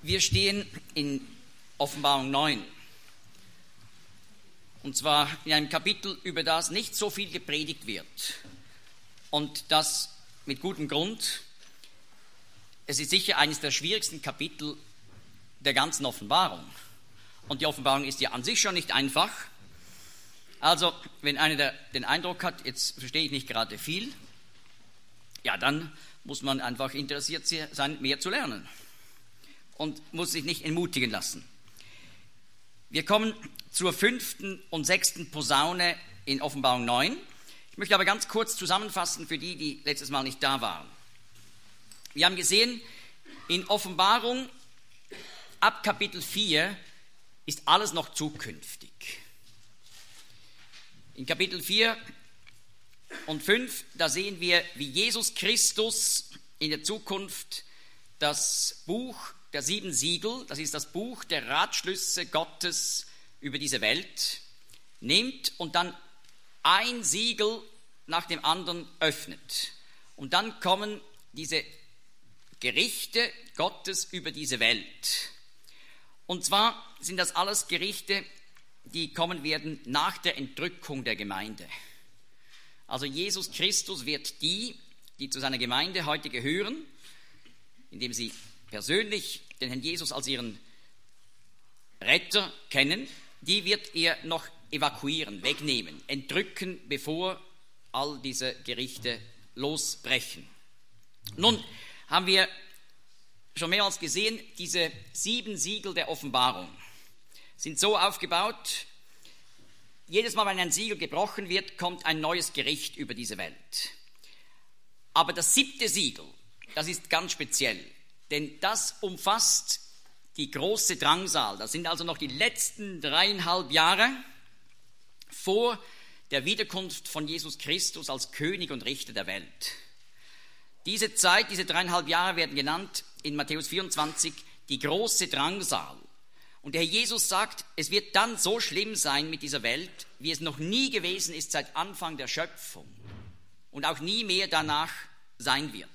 Wir stehen in Offenbarung 9. Und zwar in einem Kapitel, über das nicht so viel gepredigt wird. Und das mit gutem Grund. Es ist sicher eines der schwierigsten Kapitel der ganzen Offenbarung. Und die Offenbarung ist ja an sich schon nicht einfach. Also, wenn einer den Eindruck hat, jetzt verstehe ich nicht gerade viel, ja, dann muss man einfach interessiert sein, mehr zu lernen. Und muss sich nicht entmutigen lassen. Wir kommen zur 5. und 6. Posaune in Offenbarung 9. Ich möchte aber ganz kurz zusammenfassen für die, die letztes Mal nicht da waren. Wir haben gesehen, in Offenbarung ab Kapitel 4 ist alles noch zukünftig. In Kapitel 4 und 5, da sehen wir, wie Jesus Christus in der Zukunft das Buch der 7 Siegel, das ist das Buch der Ratschlüsse Gottes über diese Welt, nimmt und dann ein Siegel nach dem anderen öffnet. Und dann kommen diese Gerichte Gottes über diese Welt. Und zwar sind das alles Gerichte, die kommen werden nach der Entrückung der Gemeinde. Also Jesus Christus wird die zu seiner Gemeinde heute gehören, indem sie persönlich den Herrn Jesus als ihren Retter kennen, die wird er noch evakuieren, wegnehmen, entrücken, bevor all diese Gerichte losbrechen. Nun haben wir schon mehrmals gesehen, diese 7 Siegel der Offenbarung sind so aufgebaut, jedes Mal, wenn ein Siegel gebrochen wird, kommt ein neues Gericht über diese Welt. Aber das 7. Siegel, das ist ganz speziell. Denn das umfasst die große Drangsal. Das sind also noch die letzten 3,5 Jahre vor der Wiederkunft von Jesus Christus als König und Richter der Welt. Diese Zeit, diese 3,5 Jahre werden genannt in Matthäus 24 die große Drangsal. Und der Herr Jesus sagt, es wird dann so schlimm sein mit dieser Welt, wie es noch nie gewesen ist seit Anfang der Schöpfung und auch nie mehr danach sein wird.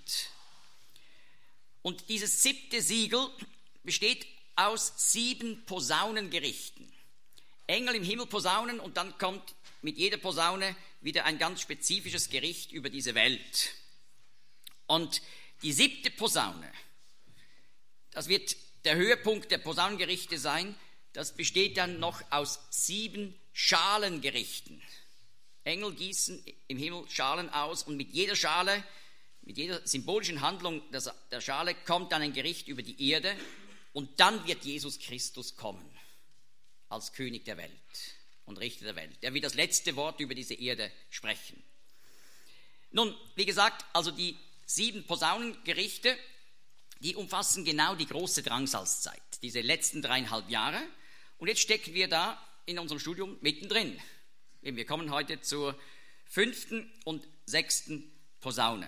Und dieses 7. Siegel besteht aus 7 Posaunengerichten. Engel im Himmel posaunen und dann kommt mit jeder Posaune wieder ein ganz spezifisches Gericht über diese Welt. Und die 7. Posaune, das wird der Höhepunkt der Posaunengerichte sein, das besteht dann noch aus 7 Schalengerichten. Engel gießen im Himmel Schalen aus und mit jeder Schale, mit jeder symbolischen Handlung der Schale kommt dann ein Gericht über die Erde und dann wird Jesus Christus kommen als König der Welt und Richter der Welt. Er wird das letzte Wort über diese Erde sprechen. Nun, wie gesagt, also die 7 Posaunengerichte, die umfassen genau die große Drangsalzzeit, diese letzten 3,5 Jahre. Und jetzt stecken wir da in unserem Studium mittendrin. Wir kommen heute zur 5. und 6. Posaune.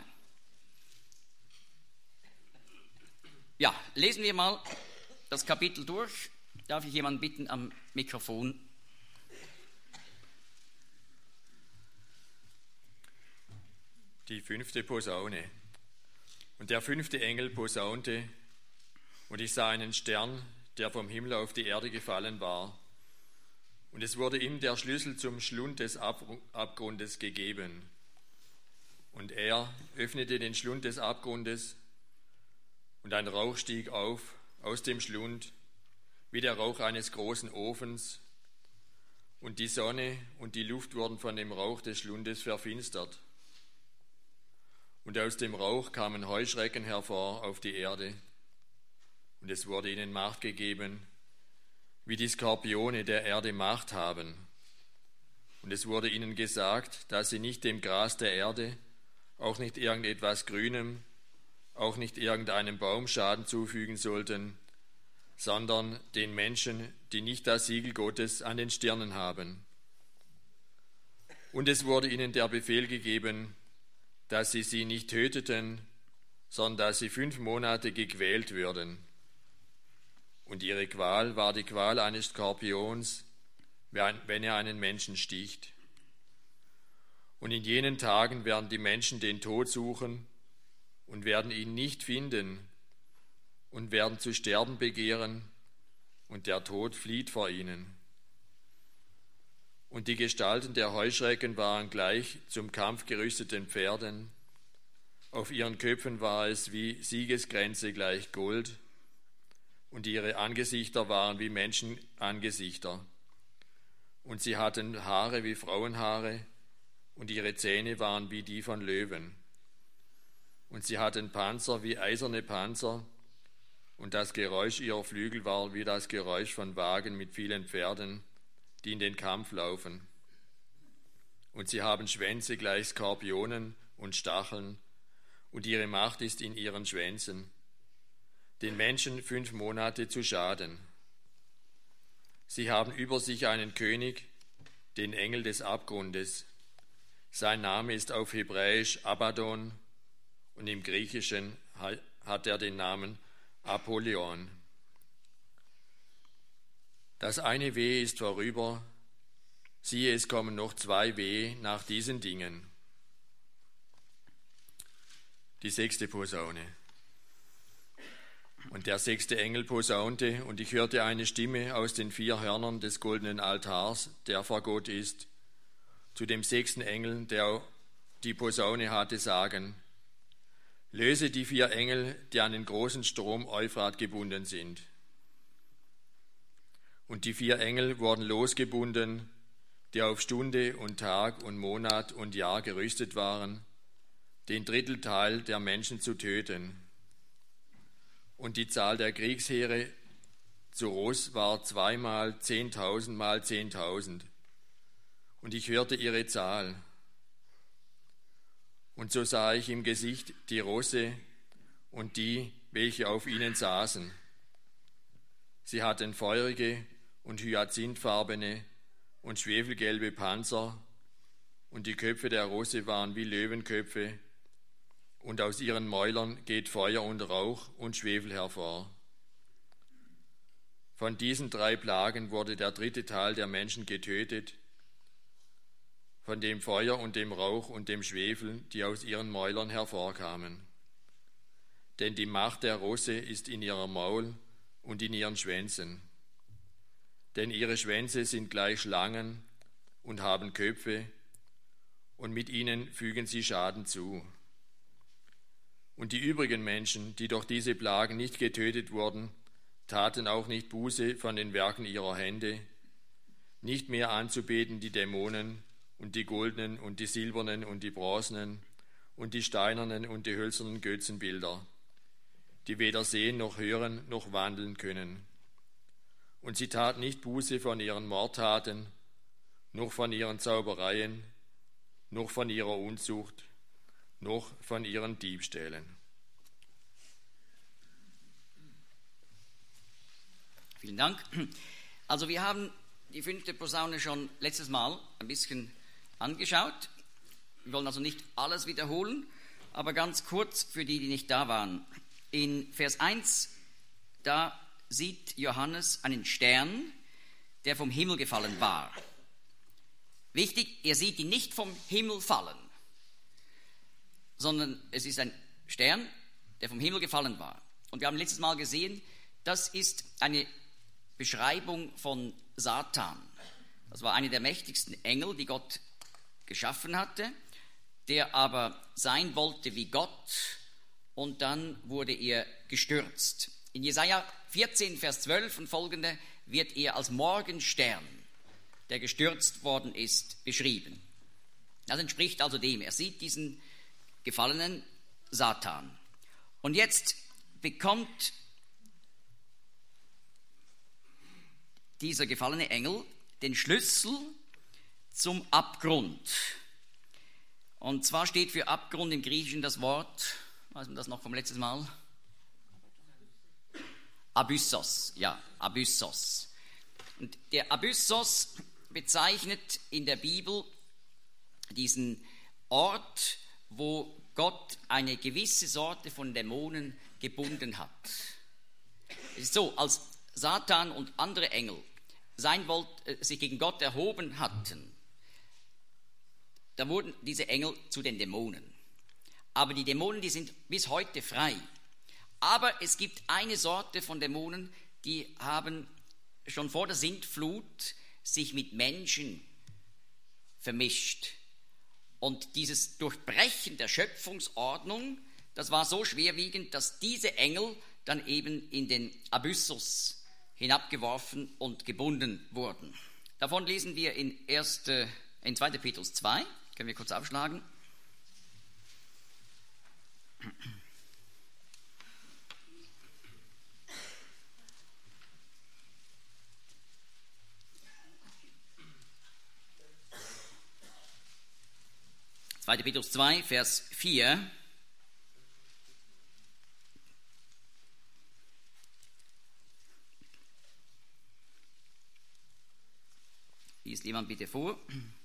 Ja, lesen wir mal das Kapitel durch. Darf ich jemanden bitten am Mikrofon? Die 5. Posaune. Und der 5. Engel posaunte, und ich sah einen Stern, der vom Himmel auf die Erde gefallen war. Und es wurde ihm der Schlüssel zum Schlund des Abgrundes gegeben. Und er öffnete den Schlund des Abgrundes, und ein Rauch stieg auf aus dem Schlund, wie der Rauch eines großen Ofens, und die Sonne und die Luft wurden von dem Rauch des Schlundes verfinstert. Und aus dem Rauch kamen Heuschrecken hervor auf die Erde, und es wurde ihnen Macht gegeben, wie die Skorpione der Erde Macht haben. Und es wurde ihnen gesagt, dass sie nicht dem Gras der Erde, auch nicht irgendetwas Grünem, auch nicht irgendeinem Baum Schaden zufügen sollten, sondern den Menschen, die nicht das Siegel Gottes an den Stirnen haben. Und es wurde ihnen der Befehl gegeben, dass sie nicht töteten, sondern dass sie 5 Monate gequält würden. Und ihre Qual war die Qual eines Skorpions, wenn er einen Menschen sticht. Und in jenen Tagen werden die Menschen den Tod suchen und werden ihn nicht finden. und werden zu sterben begehren, und der Tod flieht vor ihnen. Und die Gestalten der Heuschrecken waren gleich zum Kampf gerüsteten Pferden. Auf ihren Köpfen war es wie Siegeskränze gleich Gold, und ihre Angesichter waren wie Menschenangesichter. Und sie hatten Haare wie Frauenhaare, und ihre Zähne waren wie die von Löwen. Und sie hatten Panzer wie eiserne Panzer, und das Geräusch ihrer Flügel war wie das Geräusch von Wagen mit vielen Pferden, die in den Kampf laufen. Und sie haben Schwänze gleich Skorpionen und Stacheln, und ihre Macht ist in ihren Schwänzen, den Menschen 5 Monate zu schaden. Sie haben über sich einen König, den Engel des Abgrundes. Sein Name ist auf Hebräisch Abaddon, und im Griechischen hat er den Namen Apollyon. Das eine Wehe ist vorüber, siehe, es kommen noch 2 Wehe nach diesen Dingen. Die 6. Posaune. Und der 6. Engel posaunte, und ich hörte eine Stimme aus den 4 Hörnern des goldenen Altars, der vor Gott ist, zu dem 6. Engel, der die Posaune hatte, sagen: Löse die 4 Engel, die an den großen Strom Euphrat gebunden sind. Und die 4 Engel wurden losgebunden, die auf Stunde und Tag und Monat und Jahr gerüstet waren, den Drittelteil der Menschen zu töten. Und die Zahl der Kriegsheere zu Ross war 2-mal 10.000 mal 10.000. Und ich hörte ihre Zahl. Und so sah ich im Gesicht die Rosse und die, welche auf ihnen saßen. Sie hatten feurige und hyazinthfarbene und schwefelgelbe Panzer, und die Köpfe der Rosse waren wie Löwenköpfe, und aus ihren Mäulern geht Feuer und Rauch und Schwefel hervor. Von diesen 3 Plagen wurde der 3. Teil der Menschen getötet, von dem Feuer und dem Rauch und dem Schwefel, die aus ihren Mäulern hervorkamen. Denn die Macht der Rosse ist in ihrem Maul und in ihren Schwänzen. Denn ihre Schwänze sind gleich Schlangen und haben Köpfe, und mit ihnen fügen sie Schaden zu. Und die übrigen Menschen, die durch diese Plagen nicht getötet wurden, taten auch nicht Buße von den Werken ihrer Hände, nicht mehr anzubeten die Dämonen und die goldenen und die silbernen und die bronzenen und die steinernen und die hölzernen Götzenbilder, die weder sehen noch hören noch wandeln können. Und sie taten nicht Buße von ihren Mordtaten, noch von ihren Zaubereien, noch von ihrer Unzucht, noch von ihren Diebstählen. Vielen Dank. Also wir haben die 5. Posaune schon letztes Mal ein bisschen angeschaut. Wir wollen also nicht alles wiederholen, aber ganz kurz für die, die nicht da waren. In Vers 1, da sieht Johannes einen Stern, der vom Himmel gefallen war. Wichtig, er sieht ihn nicht vom Himmel fallen, sondern es ist ein Stern, der vom Himmel gefallen war. Und wir haben letztes Mal gesehen, das ist eine Beschreibung von Satan. Das war einer der mächtigsten Engel, die Gott geschaffen hatte, der aber sein wollte wie Gott, und dann wurde er gestürzt. In Jesaja 14, Vers 12 und folgende wird er als Morgenstern, der gestürzt worden ist, beschrieben. Das entspricht also dem. Er sieht diesen gefallenen Satan. Und jetzt bekommt dieser gefallene Engel den Schlüssel zum Abgrund. Und zwar steht für Abgrund im Griechischen das Wort, weiß man das noch vom letzten Mal? Abyssos, ja, Abyssos. Und der Abyssos bezeichnet in der Bibel diesen Ort, wo Gott eine gewisse Sorte von Dämonen gebunden hat. Es ist so, als Satan und andere Engel sich gegen Gott erhoben hatten, da wurden diese Engel zu den Dämonen. Aber die Dämonen, die sind bis heute frei. Aber es gibt eine Sorte von Dämonen, die haben schon vor der Sintflut sich mit Menschen vermischt. Und dieses Durchbrechen der Schöpfungsordnung, das war so schwerwiegend, dass diese Engel dann eben in den Abyssos hinabgeworfen und gebunden wurden. Davon lesen wir in 2. Petrus 2, können wir kurz aufschlagen. Zweite Petrus 2, Vers 4. Liest jemand bitte vor?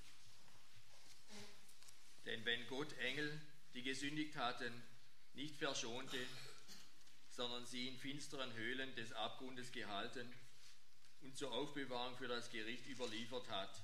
Denn wenn Gott Engel, die gesündigt hatten, nicht verschonte, sondern sie in finsteren Höhlen des Abgrundes gehalten und zur Aufbewahrung für das Gericht überliefert hat,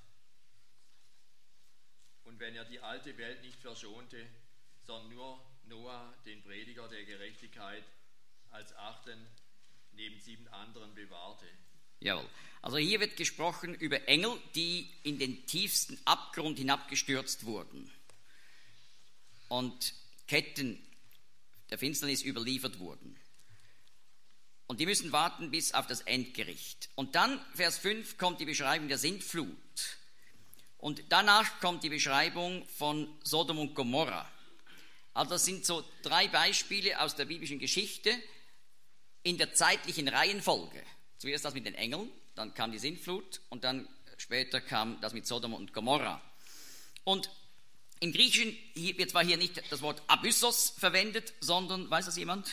und wenn er die alte Welt nicht verschonte, sondern nur Noah, den Prediger der Gerechtigkeit, als Achten neben 7 anderen bewahrte. Jawohl. Also hier wird gesprochen über Engel, die in den tiefsten Abgrund hinabgestürzt wurden und Ketten der Finsternis überliefert wurden. Und die müssen warten bis auf das Endgericht. Und dann, Vers 5, kommt die Beschreibung der Sintflut. Und danach kommt die Beschreibung von Sodom und Gomorra. Also das sind so 3 Beispiele aus der biblischen Geschichte in der zeitlichen Reihenfolge. Zuerst das mit den Engeln, dann kam die Sintflut und dann später kam das mit Sodom und Gomorra. Und im Griechischen wird zwar hier nicht das Wort Abyssos verwendet, sondern, weiß das jemand?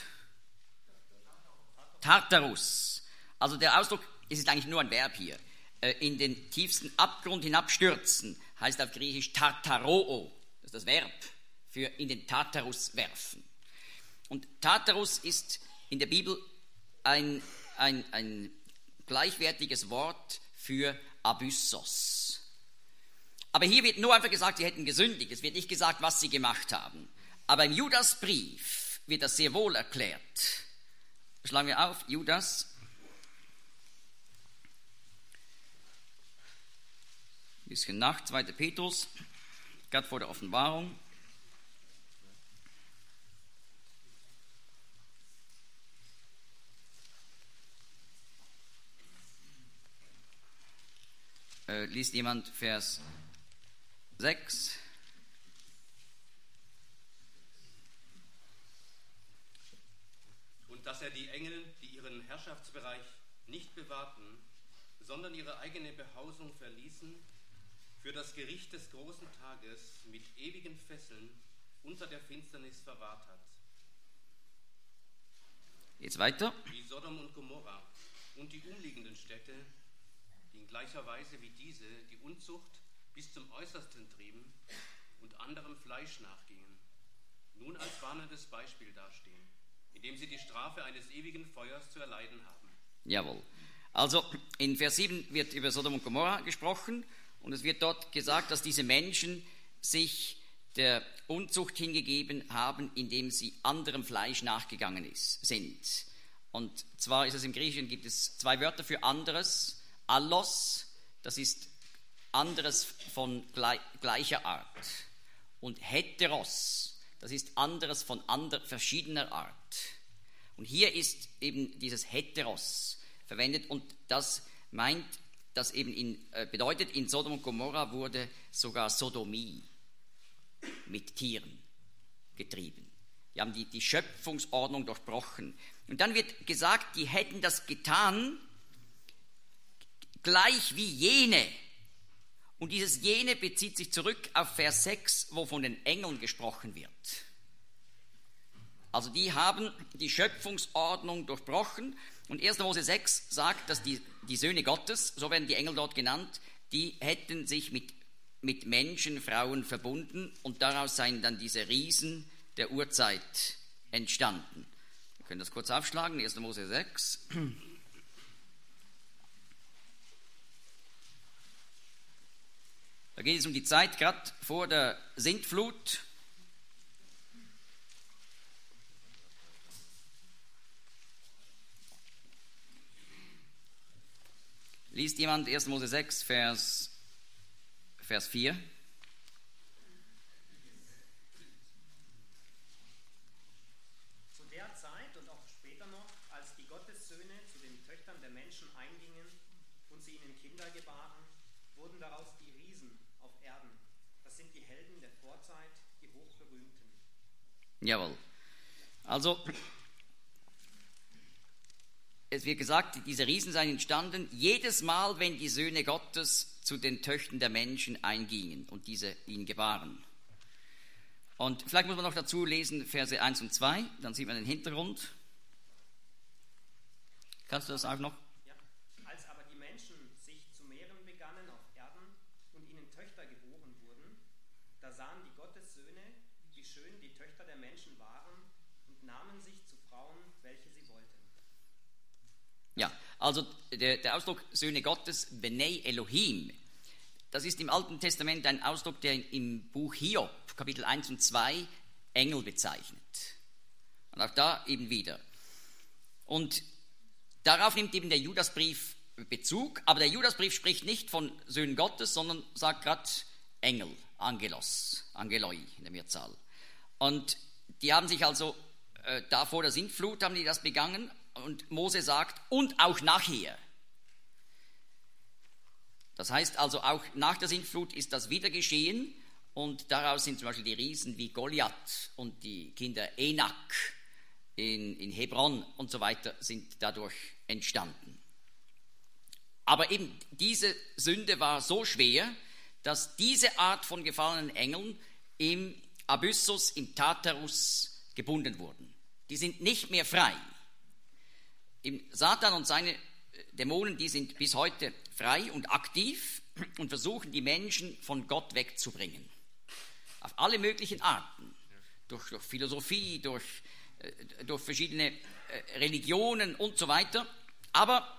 Tartarus. Also der Ausdruck, es ist eigentlich nur ein Verb hier. In den tiefsten Abgrund hinabstürzen, heißt auf Griechisch Tartaroo. Das ist das Verb für in den Tartarus werfen. Und Tartarus ist in der Bibel ein gleichwertiges Wort für Abyssos. Aber hier wird nur einfach gesagt, sie hätten gesündigt. Es wird nicht gesagt, was sie gemacht haben. Aber im Judasbrief wird das sehr wohl erklärt. Schlagen wir auf, Judas. Ein bisschen nach, 2. Petrus, gerade vor der Offenbarung. Liest jemand Vers 6? Und dass er die Engel, die ihren Herrschaftsbereich nicht bewahrten, sondern ihre eigene Behausung verließen, für das Gericht des großen Tages mit ewigen Fesseln unter der Finsternis verwahrt hat. Jetzt weiter. Wie Sodom und Gomorra und die umliegenden Städte, die in gleicher Weise wie diese die Unzucht bis zum Äußersten trieben und anderem Fleisch nachgingen, nun als warnendes Beispiel dastehen, indem sie die Strafe eines ewigen Feuers zu erleiden haben. Jawohl. Also in Vers 7 wird über Sodom und Gomorra gesprochen und es wird dort gesagt, dass diese Menschen sich der Unzucht hingegeben haben, indem sie anderem Fleisch nachgegangen sind. Und zwar ist es im Griechischen, gibt es 2 Wörter für anderes. Allos, das ist anderes von gleicher Art. Und heteros, das ist anderes von verschiedener Art. Und hier ist eben dieses heteros verwendet und das meint, das eben bedeutet, in Sodom und Gomorra wurde sogar Sodomie mit Tieren getrieben. Die haben die Schöpfungsordnung durchbrochen. Und dann wird gesagt, die hätten das getan, gleich wie jene. Und dieses jene bezieht sich zurück auf Vers 6, wo von den Engeln gesprochen wird. Also die haben die Schöpfungsordnung durchbrochen. Und 1. Mose 6 sagt, dass die Söhne Gottes, so werden die Engel dort genannt, die hätten sich mit Menschen, Frauen verbunden und daraus seien dann diese Riesen der Urzeit entstanden. Wir können das kurz aufschlagen, 1. Mose 6. Da geht es um die Zeit gerade vor der Sintflut. Liest jemand 1. Mose 6, Vers 4? Zu der Zeit und auch später noch, als die Gottessöhne zu den Töchtern der Menschen eingingen und sie ihnen Kinder gebaren, wurden daraus die Riesen auf Erden. Das sind die Helden der Vorzeit, die Hochberühmten. Jawohl. Also, es wird gesagt, diese Riesen seien entstanden, jedes Mal, wenn die Söhne Gottes zu den Töchtern der Menschen eingingen und diese ihn gebaren. Und vielleicht muss man noch dazu lesen, Verse 1 und 2, dann sieht man den Hintergrund. Kannst du das auch noch? Ja. Als aber die Menschen sich zu mehren begannen auf Erden und ihnen Töchter geboren wurden, da sahen die Gottessöhne, wie schön die Töchter der Menschen waren und nahmen sich zu Frauen, welche sie wollten. Ja, also der Ausdruck Söhne Gottes, Benei Elohim, das ist im Alten Testament ein Ausdruck, der im Buch Hiob, Kapitel 1 und 2, Engel bezeichnet. Und auch da eben wieder. Und darauf nimmt eben der Judasbrief Bezug, aber der Judasbrief spricht nicht von Söhnen Gottes, sondern sagt gerade Engel, Angelos, Angeloi in der Mehrzahl. Und die haben sich also da vor der Sintflut haben die das begangen. Und Mose sagt, und auch nachher. Das heißt also, auch nach der Sintflut ist das wieder geschehen. Und daraus sind zum Beispiel die Riesen wie Goliath und die Kinder Enak in Hebron und so weiter sind dadurch entstanden. Aber eben diese Sünde war so schwer, dass diese Art von gefallenen Engeln im Abyssus, im Tartarus gebunden wurden. Die sind nicht mehr frei. Satan und seine Dämonen, die sind bis heute frei und aktiv und versuchen, die Menschen von Gott wegzubringen. Auf alle möglichen Arten. Durch Philosophie, durch verschiedene Religionen und so weiter. Aber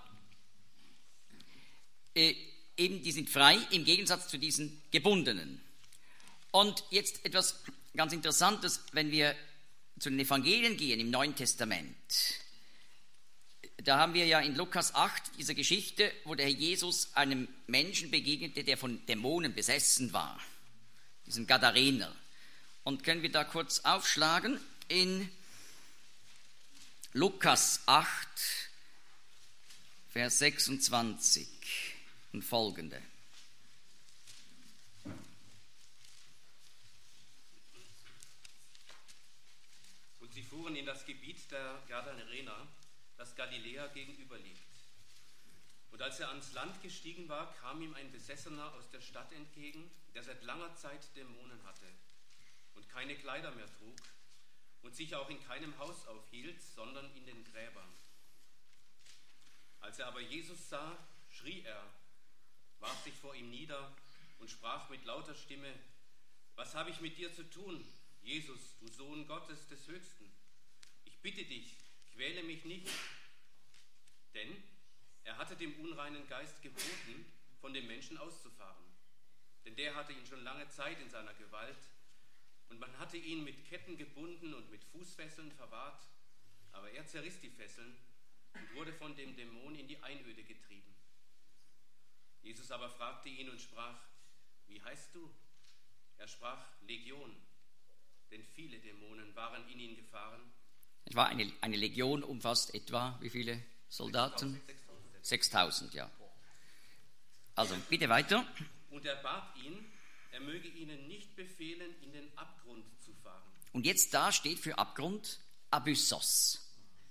eben die sind frei im Gegensatz zu diesen Gebundenen. Und jetzt etwas ganz Interessantes, wenn wir zu den Evangelien gehen im Neuen Testament. Da haben wir ja in Lukas 8 diese Geschichte, wo der Herr Jesus einem Menschen begegnete, der von Dämonen besessen war, diesem Gadarener. Und können wir da kurz aufschlagen in Lukas 8, Vers 26 und folgende. Und sie fuhren in das Gebiet der Gadarener, das Galiläa gegenüber liegt. Und als er ans Land gestiegen war, kam ihm ein Besessener aus der Stadt entgegen, der seit langer Zeit Dämonen hatte und keine Kleider mehr trug und sich auch in keinem Haus aufhielt, sondern in den Gräbern. Als er aber Jesus sah, schrie er, warf sich vor ihm nieder und sprach mit lauter Stimme, was habe ich mit dir zu tun, Jesus, du Sohn Gottes des Höchsten? Ich bitte dich, quäle mich nicht, denn er hatte dem unreinen Geist geboten, von dem Menschen auszufahren. Denn der hatte ihn schon lange Zeit in seiner Gewalt und man hatte ihn mit Ketten gebunden und mit Fußfesseln verwahrt, aber er zerriss die Fesseln und wurde von dem Dämon in die Einöde getrieben. Jesus aber fragte ihn und sprach, wie heißt du? Er sprach, Legion, denn viele Dämonen waren in ihn gefahren. Etwa eine Legion umfasst etwa wie viele Soldaten? 6.000, ja. Also bitte weiter. Und er bat ihn, er möge ihnen nicht befehlen, in den Abgrund zu fahren. Und jetzt da steht für Abgrund Abyssos.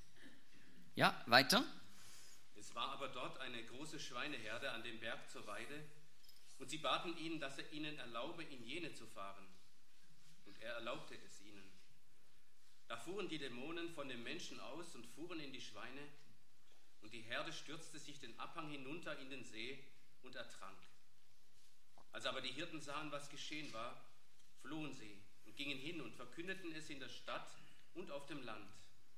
Ja, weiter. Es war aber dort eine große Schweineherde an dem Berg zur Weide, und sie baten ihn, dass er ihnen erlaube, in jene zu fahren. Und er erlaubte es ihnen. Da fuhren die Dämonen von dem Menschen aus und fuhren in die Schweine, und die Herde stürzte sich den Abhang hinunter in den See und ertrank. Als aber die Hirten sahen, was geschehen war, flohen sie und gingen hin und verkündeten es in der Stadt und auf dem Land.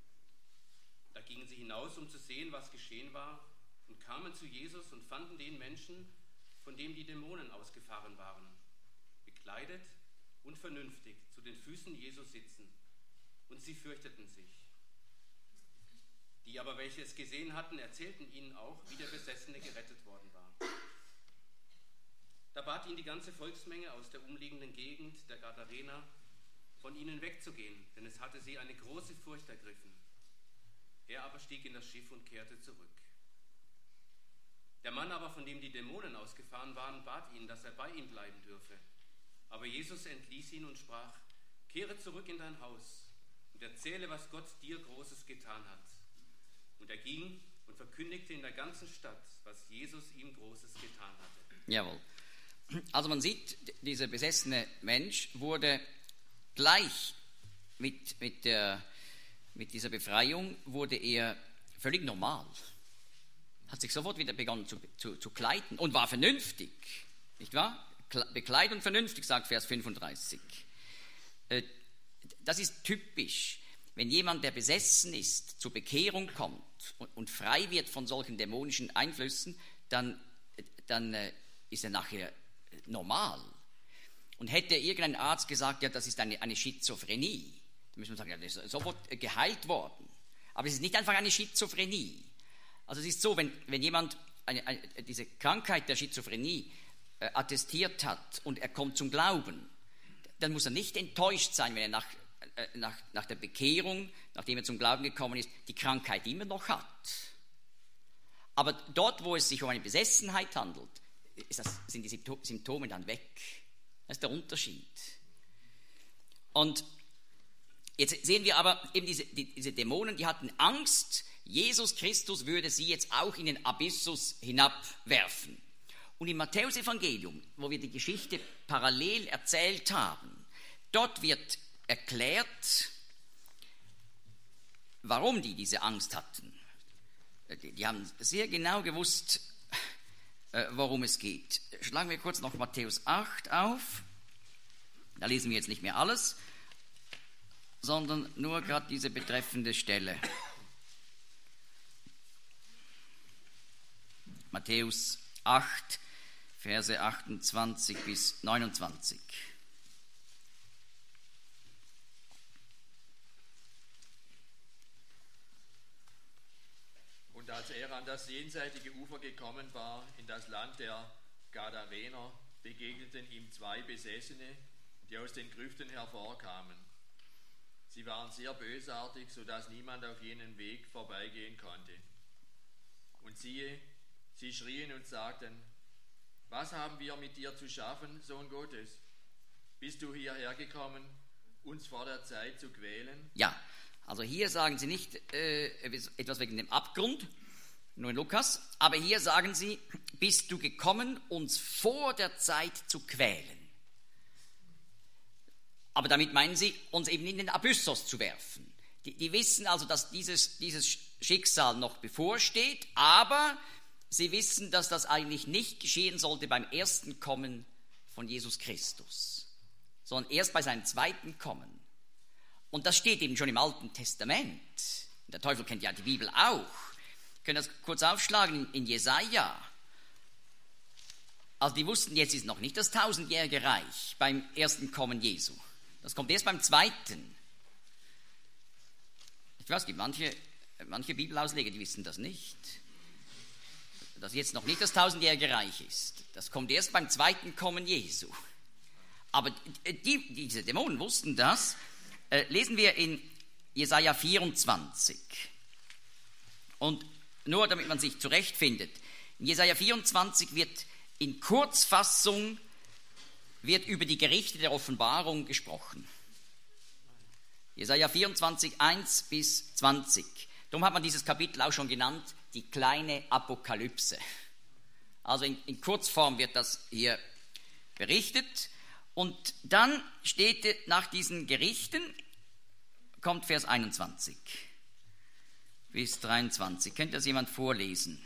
Da gingen sie hinaus, um zu sehen, was geschehen war, und kamen zu Jesus und fanden den Menschen, von dem die Dämonen ausgefahren waren, bekleidet und vernünftig zu den Füßen Jesus sitzen, und sie fürchteten sich. Die aber, welche es gesehen hatten, erzählten ihnen auch, wie der Besessene gerettet worden war. Da bat ihn die ganze Volksmenge aus der umliegenden Gegend der Gadarener, von ihnen wegzugehen, denn es hatte sie eine große Furcht ergriffen. Er aber stieg in das Schiff und kehrte zurück. Der Mann aber, von dem die Dämonen ausgefahren waren, bat ihn, dass er bei ihm bleiben dürfe. Aber Jesus entließ ihn und sprach: Kehre zurück in dein Haus und erzähle, was Gott dir Großes getan hat. Und er ging und verkündigte in der ganzen Stadt, was Jesus ihm Großes getan hatte. Jawohl. Also man sieht, dieser besessene Mensch wurde gleich mit dieser Befreiung wurde er völlig normal. Hat sich sofort wieder begonnen zu kleiden und war vernünftig. Nicht wahr? Bekleidet und vernünftig, sagt Vers 35. Das ist typisch. Wenn jemand, der besessen ist, zur Bekehrung kommt und frei wird von solchen dämonischen Einflüssen, dann ist er nachher normal. Und hätte irgendein Arzt gesagt, ja, das ist eine Schizophrenie, dann müssen wir sagen, ja, das ist sofort geheilt worden. Aber es ist nicht einfach eine Schizophrenie. Also es ist so, wenn jemand diese Krankheit der Schizophrenie attestiert hat und er kommt zum Glauben, dann muss er nicht enttäuscht sein, wenn er nach der Bekehrung, nachdem er zum Glauben gekommen ist, die Krankheit immer noch hat. Aber dort, wo es sich um eine Besessenheit handelt, sind die Symptome dann weg. Das ist der Unterschied. Und jetzt sehen wir aber eben diese Dämonen, die hatten Angst, Jesus Christus würde sie jetzt auch in den Abyssus hinabwerfen. Und im Matthäusevangelium, wo wir die Geschichte parallel erzählt haben, dort wird erklärt, warum die diese Angst hatten. Die haben sehr genau gewusst, worum es geht. Schlagen wir kurz noch Matthäus 8 auf. Da lesen wir jetzt nicht mehr alles, sondern nur gerade diese betreffende Stelle. Matthäus 8, Verse 28 bis 29. Und als er an das jenseitige Ufer gekommen war, in das Land der Gadarener, begegneten ihm zwei Besessene, die aus den Grüften hervorkamen. Sie waren sehr bösartig, so dass niemand auf jenen Weg vorbeigehen konnte. Und siehe, sie schrien und sagten: Was haben wir mit dir zu schaffen, Sohn Gottes? Bist du hierher gekommen, uns vor der Zeit zu quälen? Ja, also hier sagen sie nicht etwas wegen dem Abgrund, nur in Lukas, aber hier sagen sie: Bist du gekommen, uns vor der Zeit zu quälen? Aber damit meinen sie, uns eben in den Abyssos zu werfen. Die wissen also, dass dieses Schicksal noch bevorsteht, aber sie wissen, dass das eigentlich nicht geschehen sollte beim ersten Kommen von Jesus Christus, sondern erst bei seinem zweiten Kommen. Und das steht eben schon im Alten Testament. Der Teufel kennt ja die Bibel auch. Wir können das kurz aufschlagen in Jesaja. Also die wussten, jetzt ist noch nicht das 1000-jährige Reich beim ersten Kommen Jesu. Das kommt erst beim zweiten. Ich weiß, es gibt manche Bibelausleger, die wissen das nicht. Dass jetzt noch nicht das 1000-jährige Reich ist. Das kommt erst beim zweiten Kommen Jesu. Aber diese Dämonen wussten das. Lesen wir in Jesaja 24. Und nur damit man sich zurechtfindet. In Jesaja 24 wird in Kurzfassung über die Gerichte der Offenbarung gesprochen. Jesaja 24, 1 bis 20. Darum hat man dieses Kapitel auch schon genannt, die kleine Apokalypse. Also in Kurzform wird das hier berichtet. Und dann steht nach diesen Gerichten, kommt Vers 21 bis 23. Könnte das jemand vorlesen?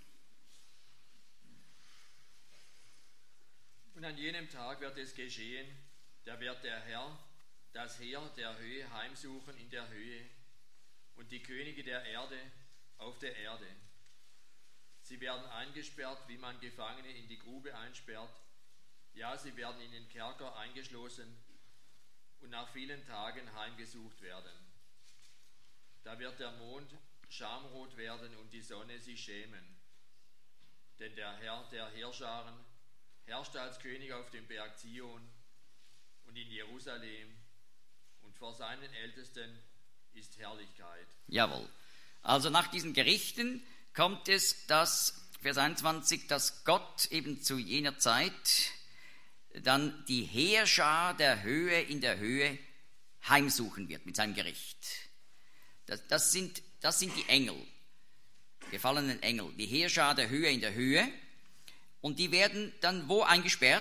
Und an jenem Tag wird es geschehen, da wird der Herr das Heer der Höhe heimsuchen in der Höhe und die Könige der Erde auf der Erde. Sie werden eingesperrt, wie man Gefangene in die Grube einsperrt. Ja, sie werden in den Kerker eingeschlossen und nach vielen Tagen heimgesucht werden. Da wird der Mond schamrot werden und die Sonne sich schämen. Denn der Herr der Heerscharen herrscht als König auf dem Berg Zion und in Jerusalem, und vor seinen Ältesten ist Herrlichkeit. Jawohl. Also nach diesen Gerichten kommt es, dass, Vers 21, dass Gott eben zu jener Zeit dann die Heerschar der Höhe in der Höhe heimsuchen wird mit seinem Gericht. Das sind die Engel, gefallenen Engel, die Heerschar der Höhe in der Höhe. Und die werden dann wo eingesperrt?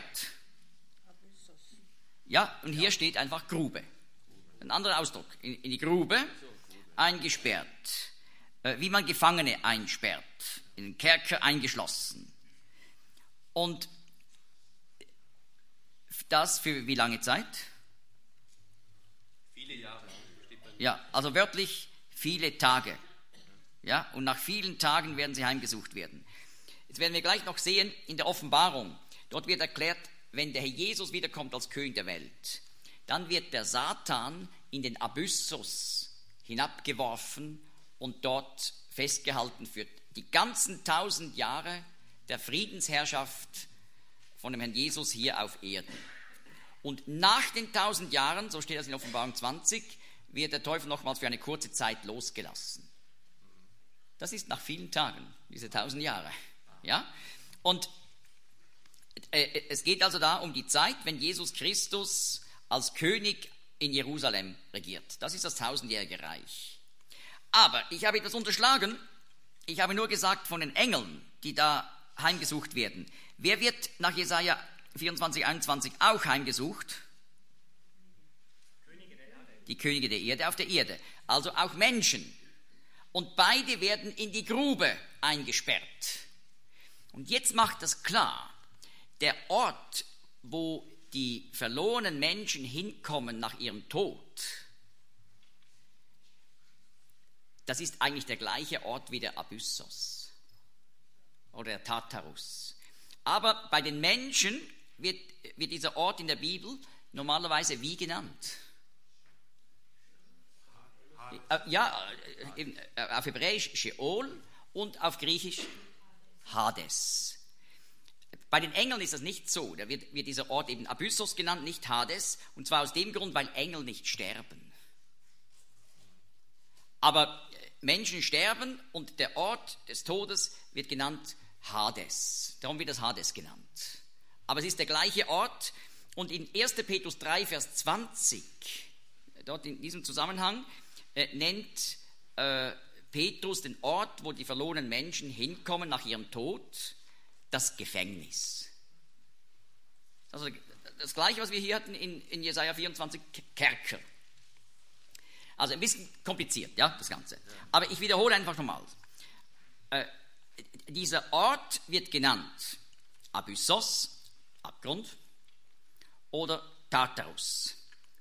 Ja, und hier steht einfach Grube. Ein anderer Ausdruck. In die Grube eingesperrt. Wie man Gefangene einsperrt. In den Kerker eingeschlossen. Und das für wie lange Zeit? Viele Jahre. Ja, also wörtlich viele Tage. Ja, und nach vielen Tagen werden sie heimgesucht werden. Jetzt werden wir gleich noch sehen in der Offenbarung. Dort wird erklärt, wenn der Herr Jesus wiederkommt als König der Welt, dann wird der Satan in den Abyssus hinabgeworfen und dort festgehalten für die ganzen 1000 Jahre der Friedensherrschaft von dem Herrn Jesus hier auf Erden. Und nach den 1000 Jahren, so steht das in Offenbarung 20, wird der Teufel nochmals für eine kurze Zeit losgelassen. Das ist nach vielen Tagen, diese 1000 Jahre. Ja? Und es geht also da um die Zeit, wenn Jesus Christus als König in Jerusalem regiert. Das ist das 1000-jährige Reich. Aber ich habe etwas unterschlagen. Ich habe nur gesagt von den Engeln, die da heimgesucht werden. Wer wird nach Jesaja 24, 21 auch heimgesucht? Die Könige der Erde auf der Erde. Also auch Menschen. Und beide werden in die Grube eingesperrt. Und jetzt macht das klar, der Ort, wo die verlorenen Menschen hinkommen nach ihrem Tod, das ist eigentlich der gleiche Ort wie der Abyssos oder der Tartarus. Aber bei den Menschen wird dieser Ort in der Bibel normalerweise wie genannt? Ja, auf Hebräisch Sheol und auf Griechisch Hades. Bei den Engeln ist das nicht so. Da wird dieser Ort eben Abyssos genannt, nicht Hades. Und zwar aus dem Grund, weil Engel nicht sterben. Aber Menschen sterben und der Ort des Todes wird genannt Hades. Darum wird das Hades genannt. Aber es ist der gleiche Ort. Und in 1. Petrus 3, Vers 20, dort in diesem Zusammenhang, nennt Petrus den Ort, wo die verlorenen Menschen hinkommen nach ihrem Tod, das Gefängnis. Also das Gleiche, was wir hier hatten in Jesaja 24, Kerker. Also ein bisschen kompliziert, ja, das Ganze. Aber ich wiederhole einfach nochmal. Dieser Ort wird genannt Abyssos, Abgrund, oder Tartarus.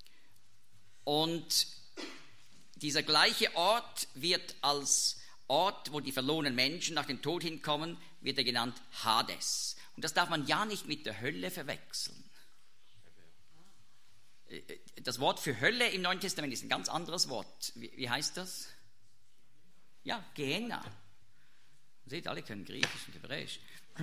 Und dieser gleiche Ort wird als Ort, wo die verlorenen Menschen nach dem Tod hinkommen, wird er genannt Hades. Und das darf man ja nicht mit der Hölle verwechseln. Das Wort für Hölle im Neuen Testament ist ein ganz anderes Wort. Wie heißt das? Ja, Gehenna. Seht, alle können Griechisch und Hebräisch.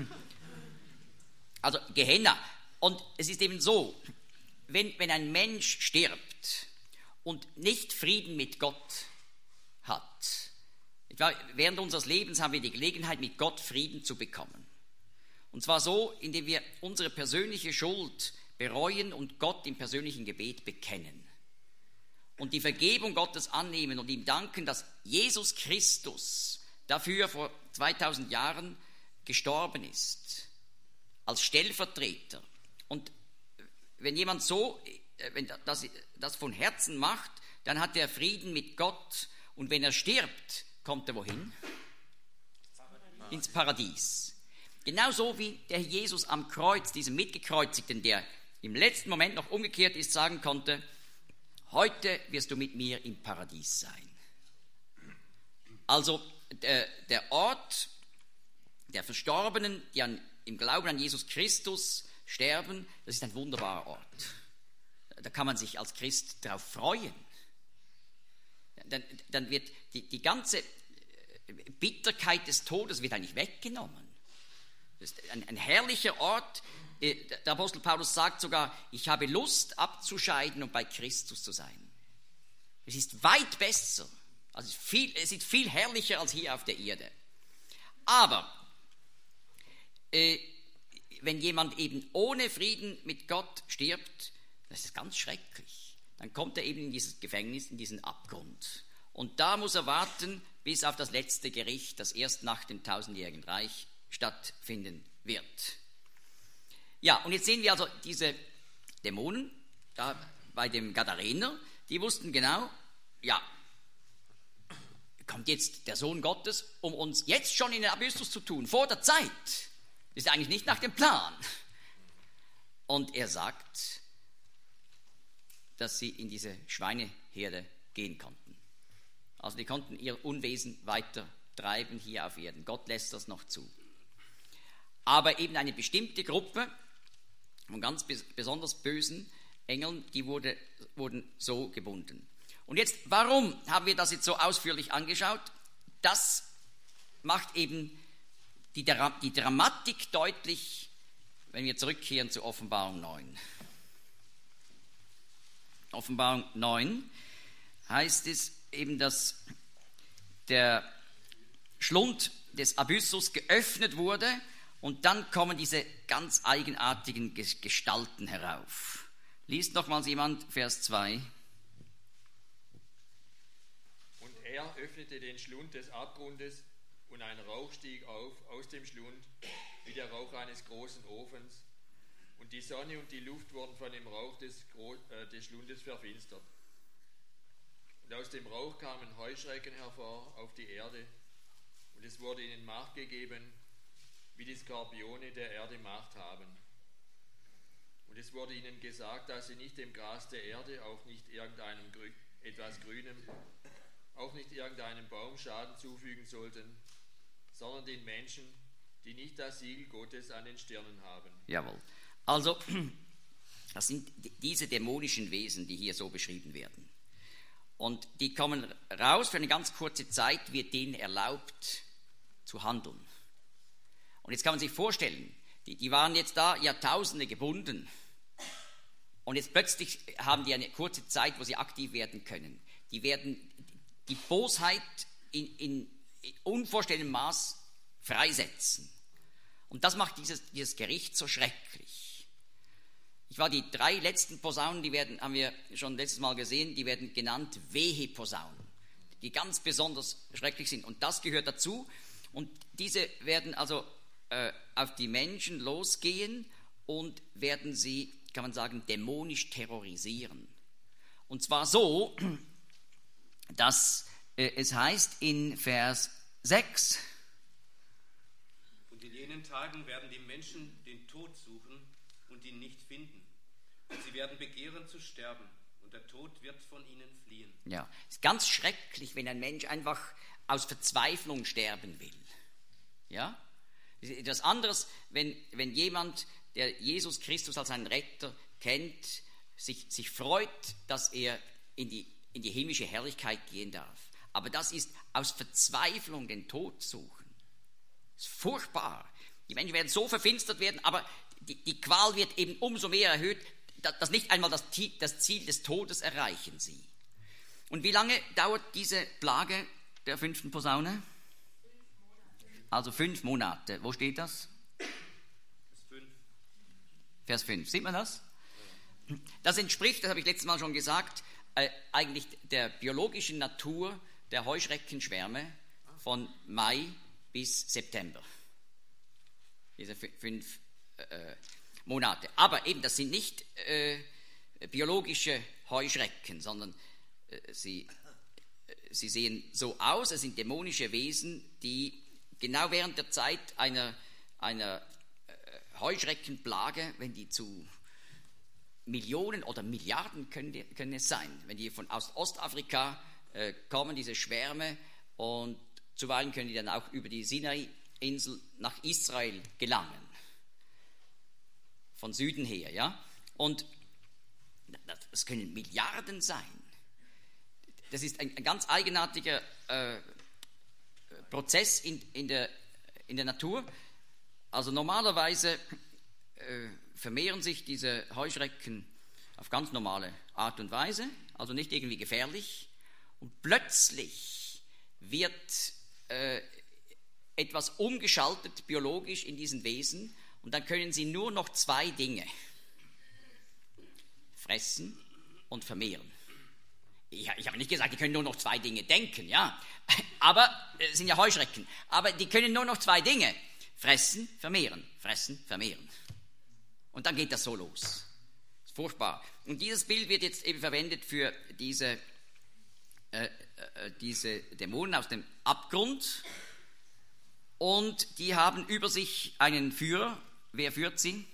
Also Gehenna. Und es ist eben so, wenn ein Mensch stirbt und nicht Frieden mit Gott hat, während unseres Lebens haben wir die Gelegenheit, mit Gott Frieden zu bekommen. Und zwar so, indem wir unsere persönliche Schuld bereuen und Gott im persönlichen Gebet bekennen. Und die Vergebung Gottes annehmen und ihm danken, dass Jesus Christus dafür vor 2000 Jahren gestorben ist, als Stellvertreter. Und wenn jemand wenn das von Herzen macht, dann hat er Frieden mit Gott. Und wenn er stirbt, kommt er wohin? Ins Paradies. Genauso wie der Jesus am Kreuz, diesem Mitgekreuzigten, der im letzten Moment noch umgekehrt ist, sagen konnte, heute wirst du mit mir im Paradies sein. Also der Ort der Verstorbenen, die im Glauben an Jesus Christus sterben, das ist ein wunderbarer Ort. Da kann man sich als Christ darauf freuen. Dann wird die ganze Bitterkeit des Todes wird eigentlich weggenommen. Das ist ein herrlicher Ort. Der Apostel Paulus sagt sogar, ich habe Lust abzuscheiden und bei Christus zu sein. Es ist weit besser. Also es ist viel herrlicher als hier auf der Erde. Aber wenn jemand eben ohne Frieden mit Gott stirbt, das ist ganz schrecklich. Dann kommt er eben in dieses Gefängnis, in diesen Abgrund. Und da muss er warten bis auf das letzte Gericht, das erst nach dem 1000-jährigen Reich stattfinden wird. Ja, und jetzt sehen wir also diese Dämonen da bei dem Gadarener, die wussten genau, ja, kommt jetzt der Sohn Gottes, um uns jetzt schon in den Abyssus zu tun, vor der Zeit. Das ist eigentlich nicht nach dem Plan. Und er sagt, dass sie in diese Schweineherde gehen konnten. Also die konnten ihr Unwesen weiter treiben hier auf Erden. Gott lässt das noch zu. Aber eben eine bestimmte Gruppe von ganz besonders bösen Engeln, die wurden so gebunden. Und jetzt, warum haben wir das jetzt so ausführlich angeschaut? Das macht eben die Dramatik deutlich, wenn wir zurückkehren zu Offenbarung 9. Offenbarung 9 heißt es eben, dass der Schlund des Abyssus geöffnet wurde und dann kommen diese ganz eigenartigen Gestalten herauf. Liest nochmals jemand Vers 2. Und er öffnete den Schlund des Abgrundes und ein Rauch stieg auf aus dem Schlund wie der Rauch eines großen Ofens und die Sonne und die Luft wurden von dem Rauch des Schlundes verfinstert. Und aus dem Rauch kamen Heuschrecken hervor auf die Erde und es wurde ihnen Macht gegeben, wie die Skorpione der Erde Macht haben. Und es wurde ihnen gesagt, dass sie nicht dem Gras der Erde, auch nicht irgendeinem etwas Grünem, auch nicht irgendeinem Baum Schaden zufügen sollten, sondern den Menschen, die nicht das Siegel Gottes an den Stirnen haben. Jawohl. Also, das sind diese dämonischen Wesen, die hier so beschrieben werden. Und die kommen raus, für eine ganz kurze Zeit wird denen erlaubt zu handeln. Und jetzt kann man sich vorstellen, die waren jetzt da Jahrtausende gebunden. Und jetzt plötzlich haben die eine kurze Zeit, wo sie aktiv werden können. Die werden die Bosheit in unvorstellbarem Maß freisetzen. Und das macht dieses Gericht so schrecklich. Die 3 letzten Posaunen, haben wir schon letztes Mal gesehen, die werden genannt Weheposaunen, die ganz besonders schrecklich sind. Und das gehört dazu. Und diese werden also auf die Menschen losgehen und werden sie, kann man sagen, dämonisch terrorisieren. Und zwar so, dass es heißt in Vers 6, und in jenen Tagen werden die Menschen den Tod suchen und ihn nicht finden. Und sie werden begehren zu sterben und der Tod wird von ihnen fliehen. Ja, es ist ganz schrecklich, wenn ein Mensch einfach aus Verzweiflung sterben will. Ja? Es ist etwas anderes, wenn jemand, der Jesus Christus als seinen Retter kennt, sich freut, dass er in die himmlische Herrlichkeit gehen darf. Aber das ist aus Verzweiflung den Tod suchen. Das ist furchtbar. Die Menschen werden so verfinstert werden, aber die Qual wird eben umso mehr erhöht, dass nicht einmal das Ziel des Todes erreichen sie. Und wie lange dauert diese Plage der 5. Posaune? Also 5 Monate. Wo steht das? Vers 5. Sieht man das? Das entspricht, das habe ich letztes Mal schon gesagt, eigentlich der biologischen Natur der Heuschreckenschwärme von Mai bis September. Diese 5 Monate. Aber eben, das sind nicht biologische Heuschrecken, sondern sie sehen so aus, es sind dämonische Wesen, die genau während der Zeit einer Heuschreckenplage, wenn die zu Millionen oder Milliarden können es sein, wenn die aus Ostafrika kommen, diese Schwärme, und zuweilen können die dann auch über die Sinai-Insel nach Israel gelangen. Von Süden her, ja. Und das können Milliarden sein. Das ist ein ganz eigenartiger Prozess in der Natur. Also normalerweise vermehren sich diese Heuschrecken auf ganz normale Art und Weise, also nicht irgendwie gefährlich. Und plötzlich wird etwas umgeschaltet biologisch in diesen Wesen und dann können sie nur noch 2 Dinge: fressen und vermehren. Ich habe nicht gesagt, die können nur noch 2 Dinge denken, ja, aber es sind ja Heuschrecken, aber die können nur noch 2 Dinge: fressen, vermehren, fressen, vermehren. Und dann geht das so los. Das ist furchtbar. Und dieses Bild wird jetzt eben verwendet für diese Dämonen aus dem Abgrund. Und die haben über sich einen Führer. Wer führt sie?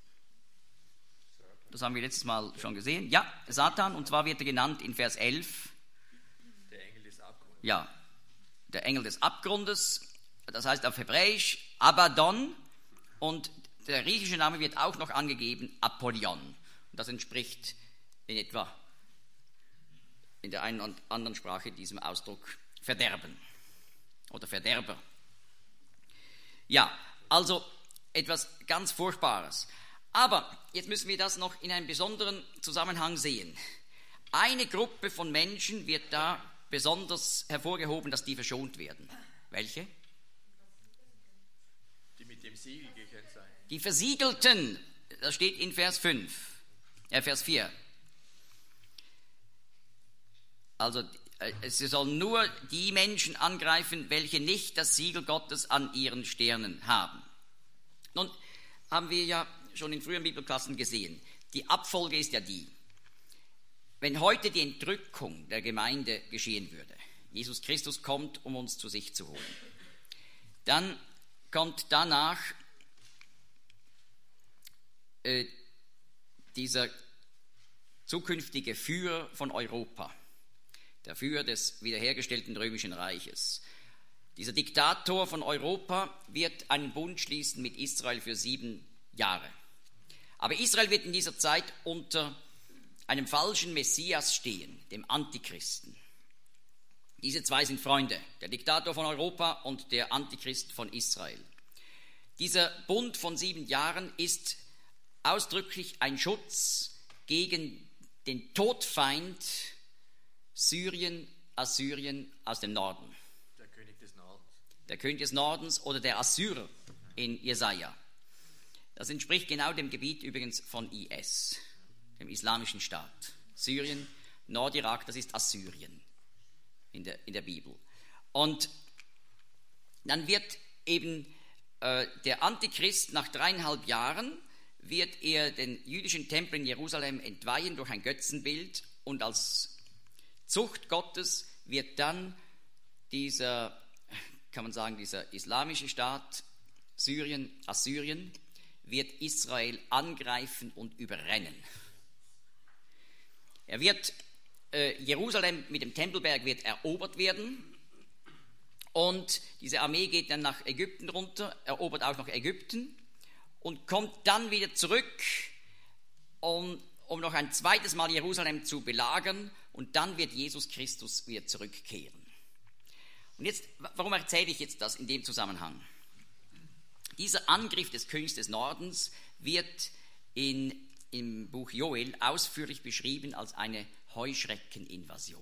Das haben wir letztes Mal schon gesehen. Ja, Satan, und zwar wird er genannt in Vers 11. Der Engel des Abgrundes. Ja, der Engel des Abgrundes. Das heißt auf Hebräisch Abaddon, und der griechische Name wird auch noch angegeben, Apollyon. Und das entspricht in etwa in der einen und anderen Sprache diesem Ausdruck Verderben oder Verderber. Ja, also etwas ganz Furchtbares. Aber jetzt müssen wir das noch in einem besonderen Zusammenhang sehen. Eine Gruppe von Menschen wird da besonders hervorgehoben, dass die verschont werden. Welche? Die mit dem Siegel gekennzeichnet. Die Versiegelten. Das steht in Vers 4. Also sie sollen nur die Menschen angreifen, welche nicht das Siegel Gottes an ihren Stirnen haben. Nun haben wir ja schon in früheren Bibelklassen gesehen, die Abfolge ist ja die: Wenn heute die Entrückung der Gemeinde geschehen würde, Jesus Christus kommt, um uns zu sich zu holen, dann kommt danach dieser zukünftige Führer von Europa, der Führer des wiederhergestellten Römischen Reiches. Dieser Diktator von Europa wird einen Bund schließen mit Israel für 7 Jahre. Aber Israel wird in dieser Zeit unter einem falschen Messias stehen, dem Antichristen. Diese 2 sind Freunde, der Diktator von Europa und der Antichrist von Israel. Dieser Bund von 7 Jahren ist ausdrücklich ein Schutz gegen den Todfeind Assyrien aus dem Norden. Der König des Nordens. Der König des Nordens oder der Assyrer in Jesaja. Das entspricht genau dem Gebiet übrigens von IS, dem Islamischen Staat. Syrien, Nordirak, das ist Assyrien in der Bibel. Und dann wird eben der Antichrist nach 3,5 Jahren wird er den jüdischen Tempel in Jerusalem entweihen durch ein Götzenbild, und als Zucht Gottes wird dann dieser islamische Staat Assyrien, wird Israel angreifen und überrennen. Jerusalem mit dem Tempelberg wird erobert werden, und diese Armee geht dann nach Ägypten runter, erobert auch noch Ägypten und kommt dann wieder zurück, um noch ein zweites Mal Jerusalem zu belagern, und dann wird Jesus Christus wieder zurückkehren. Und jetzt, warum erzähle ich jetzt das in dem Zusammenhang? Dieser Angriff des Königs des Nordens wird im Buch Joel ausführlich beschrieben als eine Heuschreckeninvasion.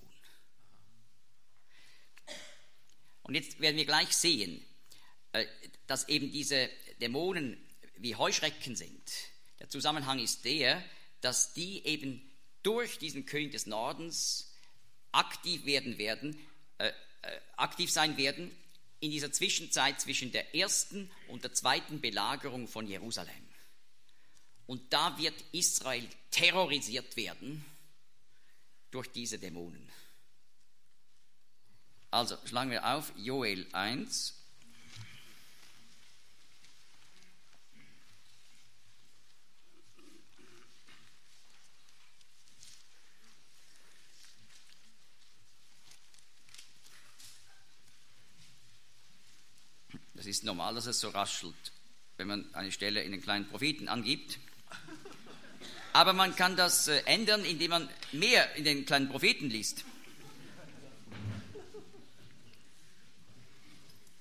Und jetzt werden wir gleich sehen, dass eben diese Dämonen wie Heuschrecken sind. Der Zusammenhang ist der, dass die eben durch diesen König des Nordens aktiv sein werden in dieser Zwischenzeit zwischen der ersten und der zweiten Belagerung von Jerusalem. Und da wird Israel terrorisiert werden durch diese Dämonen. Also schlagen wir auf Joel 1. Das ist normal, dass es so raschelt, wenn man eine Stelle in den kleinen Propheten angibt. Aber man kann das ändern, indem man mehr in den kleinen Propheten liest.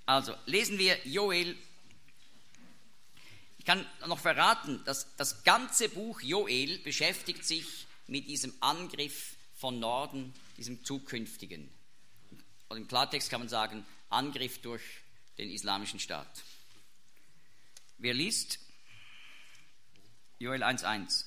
Also lesen wir Joel. Ich kann noch verraten, dass das ganze Buch Joel beschäftigt sich mit diesem Angriff von Norden, diesem zukünftigen. Und im Klartext kann man sagen, Angriff durch den islamischen Staat. Wer liest? Joel 1,1.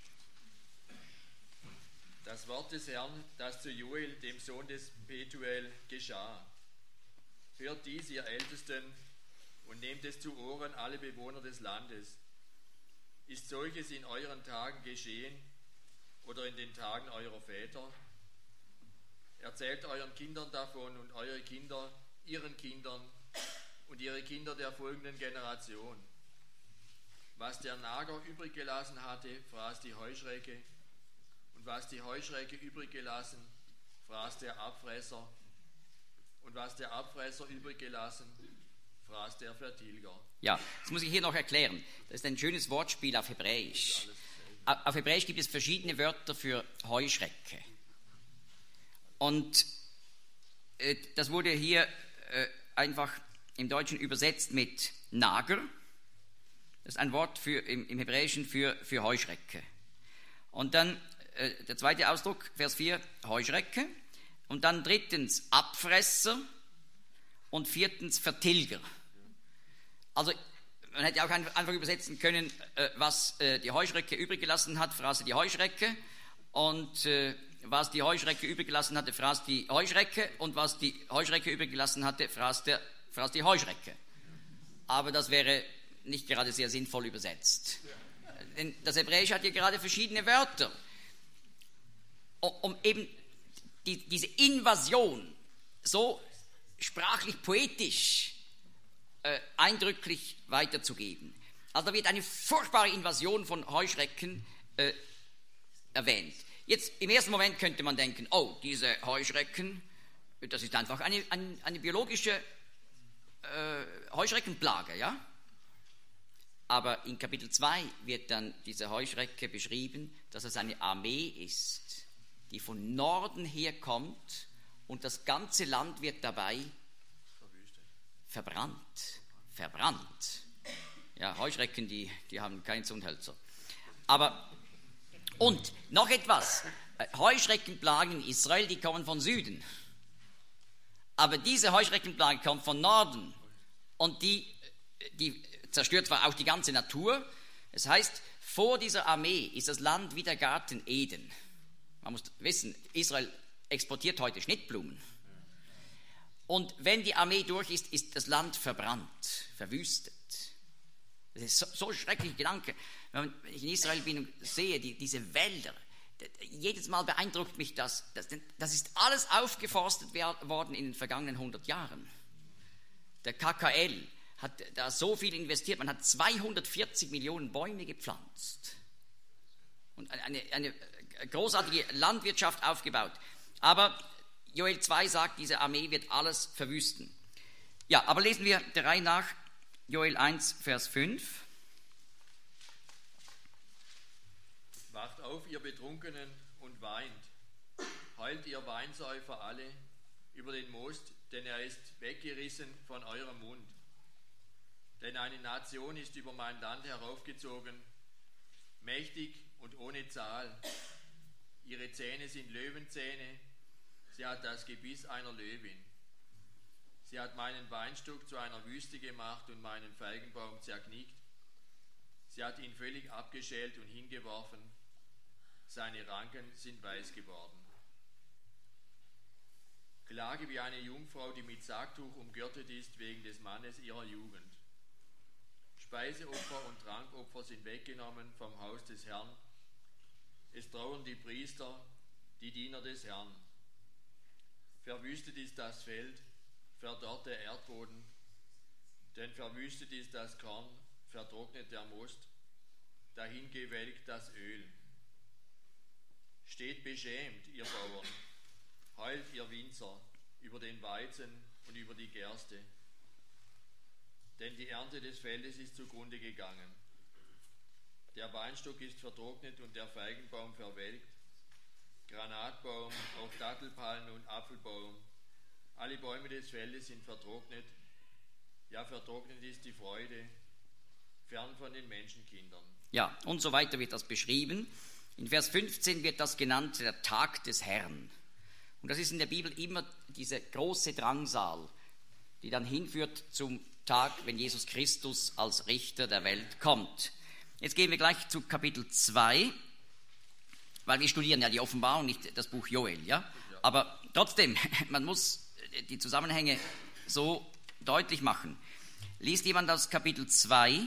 Das Wort des Herrn, das zu Joel, dem Sohn des Petuel, geschah. Hört dies, ihr Ältesten, und nehmt es zu Ohren, alle Bewohner des Landes. Ist solches in euren Tagen geschehen oder in den Tagen eurer Väter? Erzählt euren Kindern davon und eure Kinder ihren Kindern und ihre Kinder der folgenden Generation. Was der Nager übrig gelassen hatte, fraß die Heuschrecke, und was die Heuschrecke übrig gelassen, fraß der Abfresser, und was der Abfresser übrig gelassen, fraß der Vertilger. Ja, das muss ich hier noch erklären. Das ist ein schönes Wortspiel auf Hebräisch. Auf Hebräisch gibt es verschiedene Wörter für Heuschrecke. Und das wurde hier einfach im Deutschen übersetzt mit Nager. Das ist ein Wort im Hebräischen für Heuschrecke. Und dann der zweite Ausdruck, Vers 4, Heuschrecke. Und dann drittens Abfresser und viertens Vertilger. Also man hätte auch einfach übersetzen können, was die Heuschrecke übrig gelassen hat, fraß die Heuschrecke. Und was die Heuschrecke übrig gelassen hatte, fraß die Heuschrecke. Und was die Heuschrecke übrig gelassen hatte, fraß die Heuschrecke. Aber das wäre nicht gerade sehr sinnvoll übersetzt. Denn das Hebräische hat hier gerade verschiedene Wörter, um eben diese Invasion so sprachlich poetisch eindrücklich weiterzugeben. Also da wird eine furchtbare Invasion von Heuschrecken erwähnt. Jetzt im ersten Moment könnte man denken, oh, diese Heuschrecken, das ist einfach eine biologische Heuschreckenplage, ja? Aber in Kapitel 2 wird dann diese Heuschrecke beschrieben, dass es eine Armee ist, die von Norden her kommt und das ganze Land wird dabei verbrannt. Ja, Heuschrecken, die haben keine Zündhölzer. Aber, und noch etwas, Heuschreckenplagen in Israel, die kommen von Süden. Aber diese Heuschreckenplage kommt von Norden und die zerstört zwar auch die ganze Natur. Es heißt, vor dieser Armee ist das Land wie der Garten Eden. Man muss wissen, Israel exportiert heute Schnittblumen. Und wenn die Armee durch ist, ist das Land verbrannt, verwüstet. Das ist so ein schrecklicher Gedanke. Wenn ich in Israel bin und sehe diese Wälder, jedes Mal beeindruckt mich das. Das ist alles aufgeforstet worden in den vergangenen 100 Jahren. Der KKL hat da so viel investiert, man hat 240 Millionen Bäume gepflanzt und eine großartige Landwirtschaft aufgebaut. Aber Joel 2 sagt, diese Armee wird alles verwüsten. Ja, aber lesen wir der Reihe nach Joel 1, Vers 5. Wacht auf, ihr Betrunkenen, und weint. Heult, ihr Weinsäufer alle, über den Most, denn er ist weggerissen von eurem Mund. Denn eine Nation ist über mein Land heraufgezogen, mächtig und ohne Zahl. Ihre Zähne sind Löwenzähne, sie hat das Gebiss einer Löwin. Sie hat meinen Weinstock zu einer Wüste gemacht und meinen Feigenbaum zerknickt. Sie hat ihn völlig abgeschält und hingeworfen. Seine Ranken sind weiß geworden. Klage wie eine Jungfrau, die mit Sacktuch umgürtet ist wegen des Mannes ihrer Jugend. Speiseopfer und Trankopfer sind weggenommen vom Haus des Herrn. Es trauern die Priester, die Diener des Herrn. Verwüstet ist das Feld, verdorrt der Erdboden, denn verwüstet ist das Korn, vertrocknet der Most, dahin gewelkt das Öl. Steht beschämt, ihr Bauern, heult, ihr Winzer, über den Weizen und über die Gerste. Denn die Ernte des Feldes ist zugrunde gegangen. Der Weinstock ist vertrocknet und der Feigenbaum verwelkt. Granatbaum, auch Dattelpalmen und Apfelbaum. Alle Bäume des Feldes sind vertrocknet. Ja, vertrocknet ist die Freude, fern von den Menschenkindern. Ja, und so weiter wird das beschrieben. In Vers 15 wird das genannt, der Tag des Herrn. Und das ist in der Bibel immer diese große Drangsal, die dann hinführt zum Tag, wenn Jesus Christus als Richter der Welt kommt. Jetzt gehen wir gleich zu Kapitel 2, weil wir studieren ja die Offenbarung, nicht das Buch Joel. Ja? Aber trotzdem, man muss die Zusammenhänge so deutlich machen. Liest jemand aus Kapitel 2?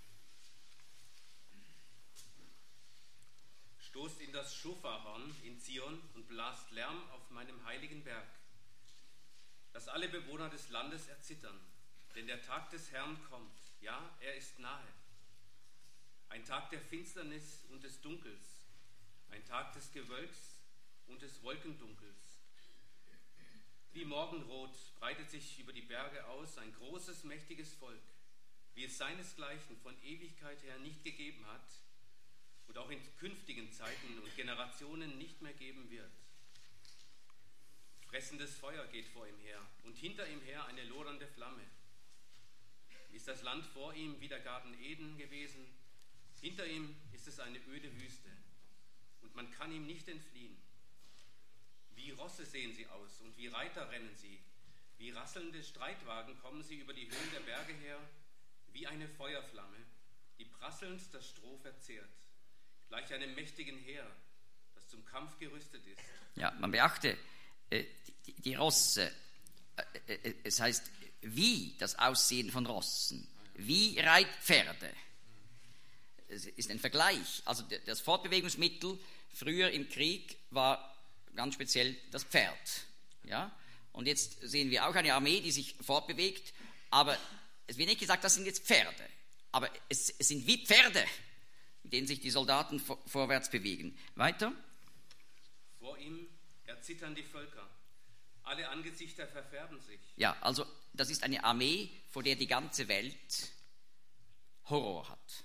Stoßt in das Schofarhorn in Zion und blast Lärm auf meinem heiligen Berg, dass alle Bewohner des Landes erzittern. Denn der Tag des Herrn kommt, ja, er ist nahe. Ein Tag der Finsternis und des Dunkels, ein Tag des Gewölks und des Wolkendunkels. Wie Morgenrot breitet sich über die Berge aus ein großes, mächtiges Volk, wie es seinesgleichen von Ewigkeit her nicht gegeben hat und auch in künftigen Zeiten und Generationen nicht mehr geben wird. Fressendes Feuer geht vor ihm her und hinter ihm her eine lodernde Flamme. Ist das Land vor ihm wie der Garten Eden gewesen, hinter ihm ist es eine öde Wüste und man kann ihm nicht entfliehen. Wie Rosse sehen sie aus und wie Reiter rennen sie, wie rasselnde Streitwagen kommen sie über die Höhen der Berge her, wie eine Feuerflamme, die prasselnd das Stroh verzehrt, gleich einem mächtigen Heer, das zum Kampf gerüstet ist. Ja, man beachte die Rosse, es heißt wie das Aussehen von Rossen, wie Reitpferde. Es ist ein Vergleich. Also das Fortbewegungsmittel früher im Krieg war ganz speziell das Pferd. Ja? Und jetzt sehen wir auch eine Armee, die sich fortbewegt, aber es wird nicht gesagt, das sind jetzt Pferde, aber es sind wie Pferde, mit denen sich die Soldaten vorwärts bewegen. Weiter. Vor ihm erzittern die Völker, alle Angesichter verfärben sich. Ja, also das ist eine Armee, vor der die ganze Welt Horror hat.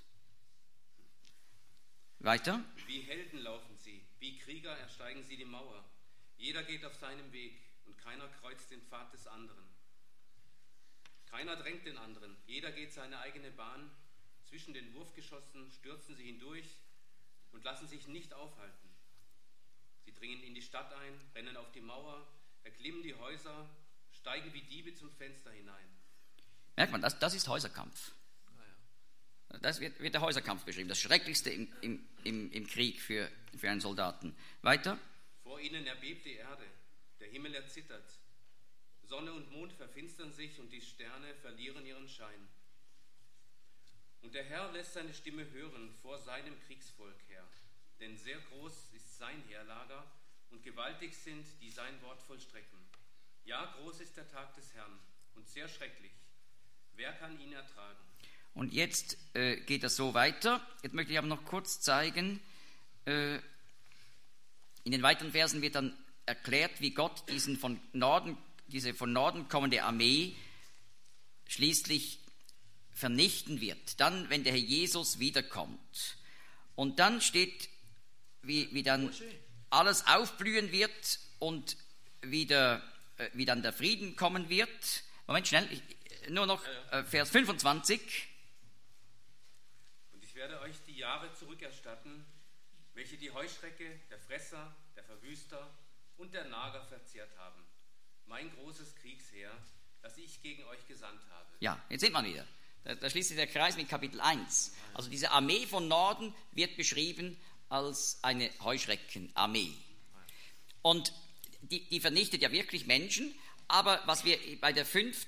Weiter. Wie Helden laufen sie, wie Krieger ersteigen sie die Mauer. Jeder geht auf seinem Weg und keiner kreuzt den Pfad des anderen. Keiner drängt den anderen, jeder geht seine eigene Bahn. Zwischen den Wurfgeschossen stürzen sie hindurch und lassen sich nicht aufhalten. Sie dringen in die Stadt ein, rennen auf die Mauer, erklimmen die Häuser, steigen wie Diebe zum Fenster hinein. Merkt man, das ist Häuserkampf. Das wird der Häuserkampf beschrieben, das Schrecklichste im Krieg für einen Soldaten. Weiter. Vor ihnen erbebt die Erde, der Himmel erzittert. Sonne und Mond verfinstern sich und die Sterne verlieren ihren Schein. Und der Herr lässt seine Stimme hören vor seinem Kriegsvolk her. Denn sehr groß ist sein Heerlager und gewaltig sind, die sein Wort vollstrecken. Ja, groß ist der Tag des Herrn und sehr schrecklich. Wer kann ihn ertragen? Und jetzt geht das so weiter. Jetzt möchte ich aber noch kurz zeigen, in den weiteren Versen wird dann erklärt, wie Gott diese von Norden kommende Armee schließlich vernichten wird. Dann, wenn der Herr Jesus wiederkommt. Und dann steht, wie dann alles aufblühen wird und wie dann der Frieden kommen wird. Moment, schnell, nur noch Vers 25. Und ich werde euch die Jahre zurückerstatten, welche die Heuschrecke, der Fresser, der Verwüster und der Nager verzehrt haben. Mein großes Kriegsheer, das ich gegen euch gesandt habe. Ja, jetzt sieht man wieder. Da schließt sich der Kreis mit Kapitel 1. Also diese Armee von Norden wird beschrieben als eine Heuschreckenarmee. Und die vernichtet ja wirklich Menschen, aber was wir bei der 5.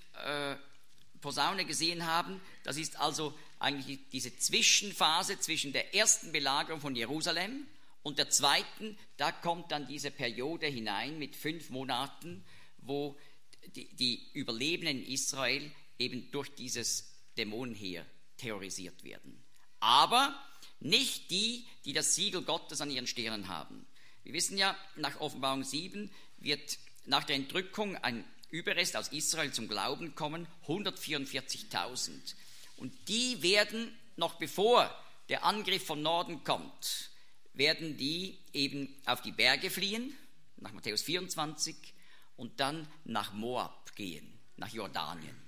Posaune gesehen haben, das ist also eigentlich diese Zwischenphase zwischen der ersten Belagerung von Jerusalem und der zweiten. Da kommt dann diese Periode hinein mit 5 Monaten, wo die Überlebenden in Israel eben durch dieses Dämonenheer terrorisiert werden. Aber nicht die, die das Siegel Gottes an ihren Stirnen haben. Wir wissen ja, nach Offenbarung 7 wird nach der Entrückung ein Überrest aus Israel zum Glauben kommen, 144.000. Und die werden, noch bevor der Angriff vom Norden kommt, werden die eben auf die Berge fliehen, nach Matthäus 24, und dann nach Moab gehen, nach Jordanien.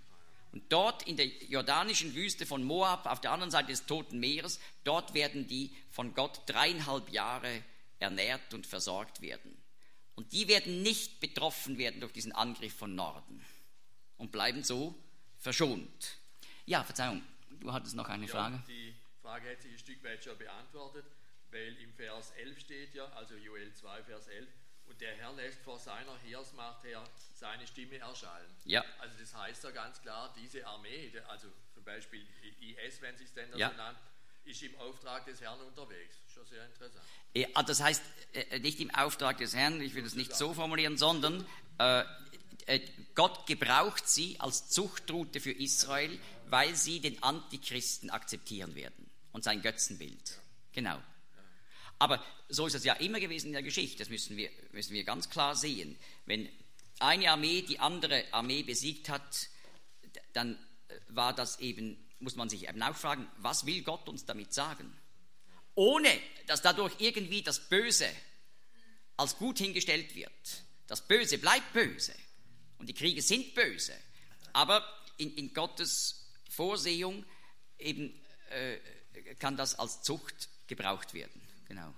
Und dort in der jordanischen Wüste von Moab, auf der anderen Seite des Toten Meeres, dort werden die von Gott 3,5 Jahre ernährt und versorgt werden. Und die werden nicht betroffen werden durch diesen Angriff von Norden und bleiben so verschont. Ja, Verzeihung, du hattest noch eine Frage. Die Frage hat sich ein Stück weit schon beantwortet, weil im Vers 11 steht ja, also Joel 2, Vers 11, und der Herr lässt vor seiner Heeresmacht her seine Stimme erschallen. Ja. Also das heißt ja ganz klar, diese Armee, also zum Beispiel IS, wenn sie es denn so nennt, ist im Auftrag des Herrn unterwegs. Schon sehr interessant. Ja, das heißt, nicht im Auftrag des Herrn, ich will es nicht so formulieren, sondern Gott gebraucht sie als Zuchtroute für Israel, weil sie den Antichristen akzeptieren werden und sein Götzenbild. Genau. Aber so ist es ja immer gewesen in der Geschichte, das müssen wir ganz klar sehen. Wenn eine Armee die andere Armee besiegt hat, dann war das eben, muss man sich eben auch fragen, was will Gott uns damit sagen? Ohne, dass dadurch irgendwie das Böse als gut hingestellt wird. Das Böse bleibt böse und die Kriege sind böse. Aber in Gottes Vorsehung eben kann das als Zucht gebraucht werden. Genau.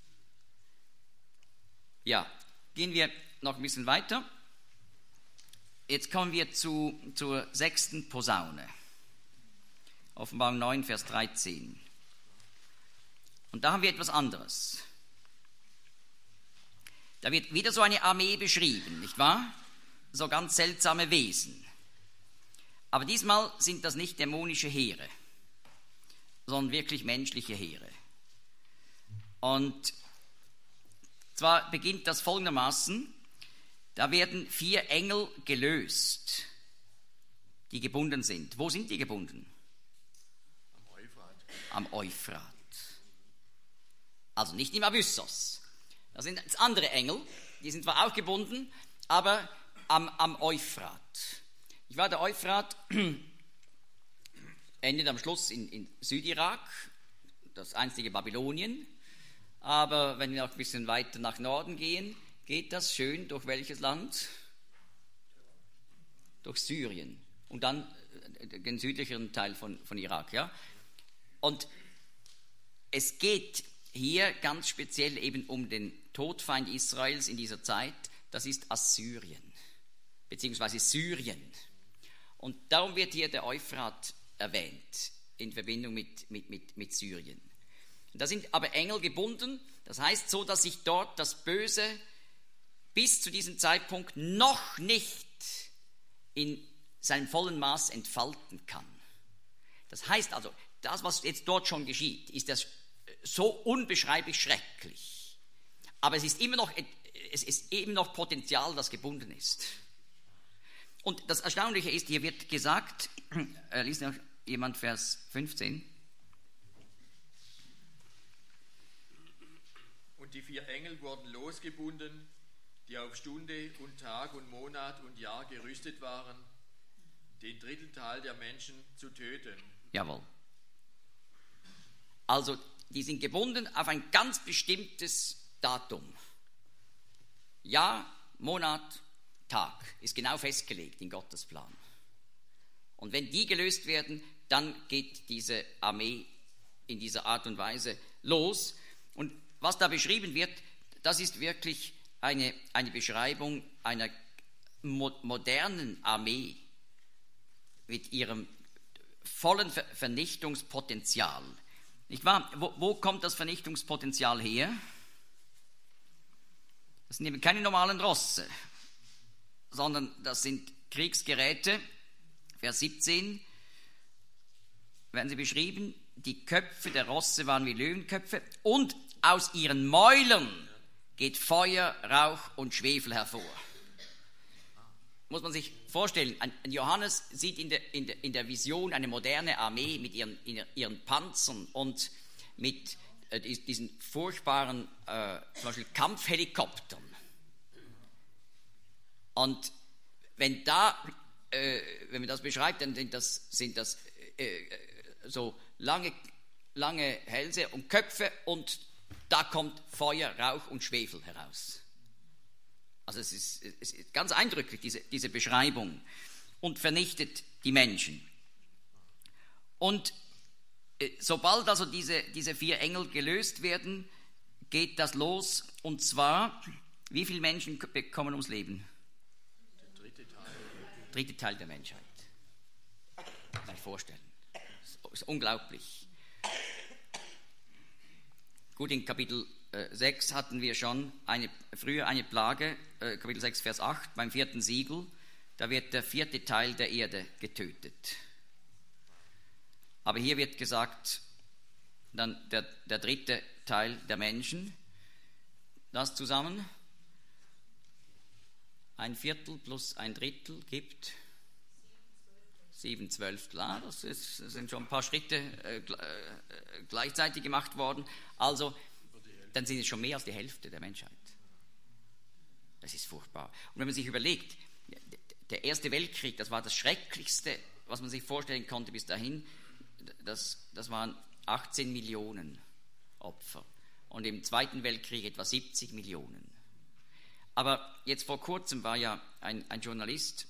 Ja, gehen wir noch ein bisschen weiter. Jetzt kommen wir zur 6. Posaune. Offenbarung 9, Vers 13. Und da haben wir etwas anderes. Da wird wieder so eine Armee beschrieben, nicht wahr? So ganz seltsame Wesen. Aber diesmal sind das nicht dämonische Heere, sondern wirklich menschliche Heere. Und zwar beginnt das folgendermaßen: Da werden 4 Engel gelöst, die gebunden sind. Wo sind die gebunden? Am Euphrat. Am Euphrat. Also nicht im Abyssos. Das sind jetzt andere Engel, die sind zwar auch gebunden, aber am Euphrat. Der Euphrat endet am Schluss in Südirak, das einstige Babylonien. Aber wenn wir noch ein bisschen weiter nach Norden gehen, geht das schön durch welches Land? Durch Syrien und dann den südlicheren Teil von Irak. Ja? Und es geht hier ganz speziell eben um den Todfeind Israels in dieser Zeit, das ist Assyrien, beziehungsweise Syrien. Und darum wird hier der Euphrat erwähnt, in Verbindung mit Syrien. Da sind aber Engel gebunden, das heißt so, dass sich dort das Böse bis zu diesem Zeitpunkt noch nicht in seinem vollen Maß entfalten kann. Das heißt also, das, was jetzt dort schon geschieht, ist das so unbeschreiblich schrecklich. Aber es ist eben noch Potenzial, das gebunden ist. Und das Erstaunliche ist, hier wird gesagt, liest noch jemand Vers 15. Und die 4 Engel wurden losgebunden, die auf Stunde und Tag und Monat und Jahr gerüstet waren, den Drittelteil der Menschen zu töten. Jawohl. Also, die sind gebunden auf ein ganz bestimmtes Datum. Jahr, Monat, Tag ist genau festgelegt in Gottes Plan. Und wenn die gelöst werden, dann geht diese Armee in dieser Art und Weise los. Und was da beschrieben wird, das ist wirklich eine Beschreibung einer modernen Armee mit ihrem vollen Vernichtungspotenzial. Nicht wahr? Wo kommt das Vernichtungspotenzial her? Das sind eben keine normalen Rosse, sondern das sind Kriegsgeräte. Vers 17 werden sie beschrieben, die Köpfe der Rosse waren wie Löwenköpfe und aus ihren Mäulern geht Feuer, Rauch und Schwefel hervor. Muss man sich vorstellen, Johannes sieht in der Vision eine moderne Armee mit ihren Panzern und mit diesen furchtbaren zum Beispiel Kampfhelikoptern. Und wenn man das beschreibt, dann sind das so lange Hälse und Köpfe und da kommt Feuer, Rauch und Schwefel heraus. Also es ist ganz eindrücklich, diese Beschreibung. und vernichtet die Menschen. Und sobald also diese 4 Engel gelöst werden, geht das los. Und zwar, wie viele Menschen kommen ums Leben? Der 3. Teil der Menschheit. Kann man sich vorstellen. Das ist unglaublich. Gut, in Kapitel 6 hatten wir schon früher eine Plage, Kapitel 6, Vers 8, beim 4. Siegel, da wird der 4. Teil der Erde getötet. Aber hier wird gesagt, dann der 3. Teil der Menschen, das zusammen, 1/4 plus 1/3 gibt 7/12. Das sind schon ein paar Schritte gleichzeitig gemacht worden. Also, dann sind es schon mehr als die Hälfte der Menschheit. Das ist furchtbar. Und wenn man sich überlegt, der Erste Weltkrieg, das war das Schrecklichste, was man sich vorstellen konnte bis dahin. Das waren 18 Millionen Opfer. Und im Zweiten Weltkrieg etwa 70 Millionen. Aber jetzt vor kurzem war ja ein Journalist,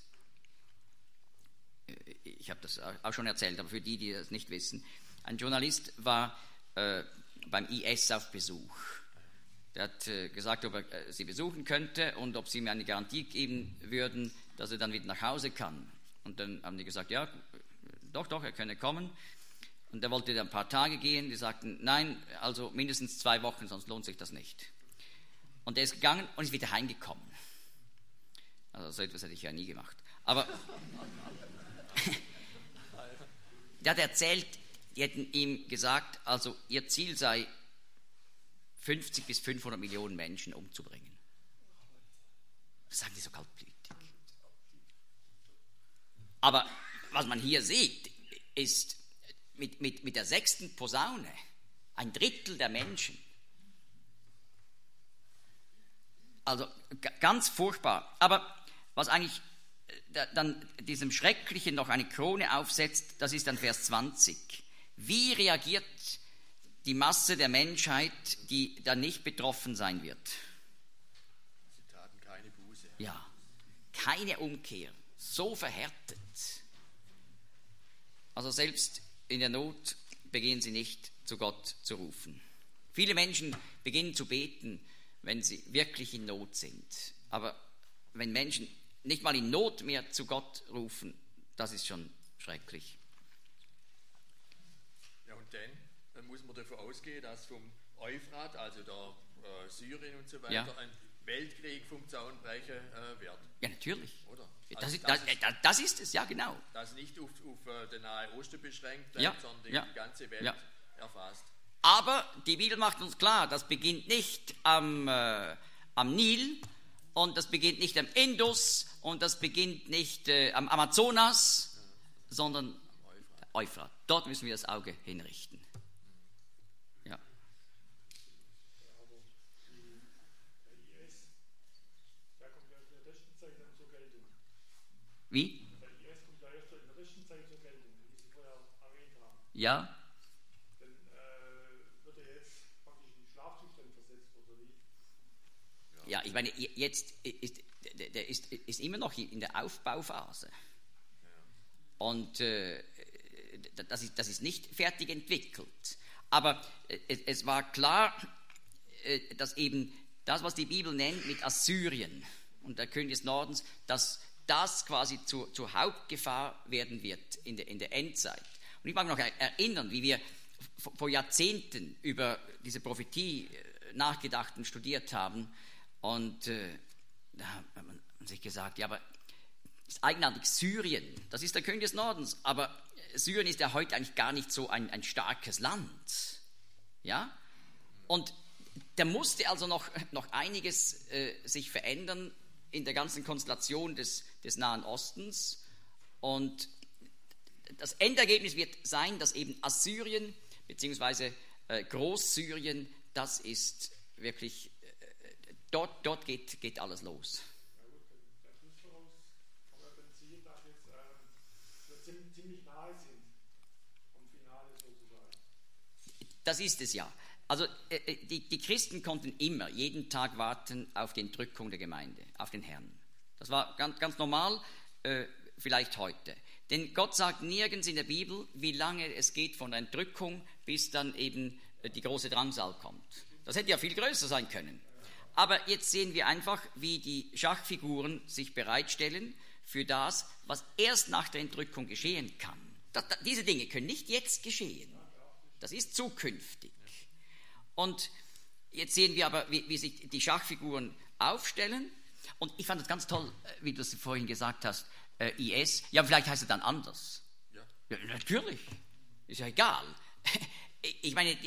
ich habe das auch schon erzählt, aber für die das nicht wissen, ein Journalist war beim IS auf Besuch. Der hat gesagt, ob er sie besuchen könnte und ob sie ihm eine Garantie geben würden, dass er dann wieder nach Hause kann. Und dann haben die gesagt, ja, doch, er könne kommen. Und er wollte dann ein paar Tage gehen. Die sagten, nein, also mindestens 2 Wochen, sonst lohnt sich das nicht. Und er ist gegangen und ist wieder heimgekommen. Also so etwas hätte ich ja nie gemacht. Aber der hat erzählt, die hätten ihm gesagt, also ihr Ziel sei, 50 bis 500 Millionen Menschen umzubringen. Das sagen die so kaltblütig. Aber was man hier sieht, ist mit der 6. Posaune 1/3 der Menschen. Also ganz furchtbar. Aber was eigentlich dann diesem Schrecklichen noch eine Krone aufsetzt, das ist dann Vers 20. Wie reagiert die Masse der Menschheit, die dann nicht betroffen sein wird? Sie taten keine Buße. Ja, keine Umkehr. So verhärtet. Also selbst in der Not beginnen sie nicht zu Gott zu rufen. Viele Menschen beginnen zu beten, wenn sie wirklich in Not sind. Aber wenn Menschen nicht mal in Not mehr zu Gott rufen, das ist schon schrecklich. Ja, und dann muss man davon ausgehen, dass vom Euphrat, also der Syrien und so weiter, Ja. ein Weltkrieg vom Zaun brechen wird. Ja, natürlich. Oder? Das ist es, ja genau. Das nicht auf den Nahen Osten beschränkt bleibt, Ja, sondern ja, die ganze Welt ja. erfasst. Aber die Bibel macht uns klar, das beginnt nicht am Nil und das beginnt nicht am Indus und das beginnt nicht am Amazonas, sondern der Euphrat. Dort müssen wir das Auge hinrichten. Ja. Der kommt ja in der rechten Zeit dann zur Geltung. Wie? Der IS kommt ja erst in der rechten Zeit zur Geltung, wie Sie vorher erwähnt haben. Ja. Dann wird er jetzt praktisch in den Schlafzustand versetzt, oder wie? Ja, ich meine, jetzt ist immer noch in der Aufbauphase. Und das ist nicht fertig entwickelt. Aber es war klar, dass eben das, was die Bibel nennt mit Assyrien und der König des Nordens, dass das quasi zur Hauptgefahr werden wird in der Endzeit. Und ich mag mich noch erinnern, wie wir vor Jahrzehnten über diese Prophetie nachgedacht und studiert haben. Und da hat man sich gesagt, ja, aber ist eigenartig, Syrien, das ist der König des Nordens, aber Syrien ist ja heute eigentlich gar nicht so ein starkes Land. Ja? Und da musste also noch einiges sich verändern in der ganzen Konstellation des Nahen Ostens. Und das Endergebnis wird sein, dass eben Assyrien bzw. Großsyrien, das ist wirklich, dort geht alles los. Ja gut, der Schluss daraus kann man dann sehen, dass jetzt wir ziemlich nahe sind vom Finale sozusagen. Das ist es ja. Also die Christen konnten immer, jeden Tag warten auf die Entrückung der Gemeinde, auf den Herrn. Das war ganz normal. vielleicht heute. Denn Gott sagt nirgends in der Bibel, wie lange es geht von der Entrückung, bis dann eben die große Drangsal kommt. Das hätte ja viel größer sein können. Aber jetzt sehen wir einfach, wie die Schachfiguren sich bereitstellen für das, was erst nach der Entrückung geschehen kann. Diese Dinge können nicht jetzt geschehen. Das ist zukünftig. Und jetzt sehen wir aber, wie sich die Schachfiguren aufstellen. Und ich fand es ganz toll, wie du es vorhin gesagt hast, IS. Ja, vielleicht heißt es dann anders. Ja, natürlich. Ist ja egal. Ich meine,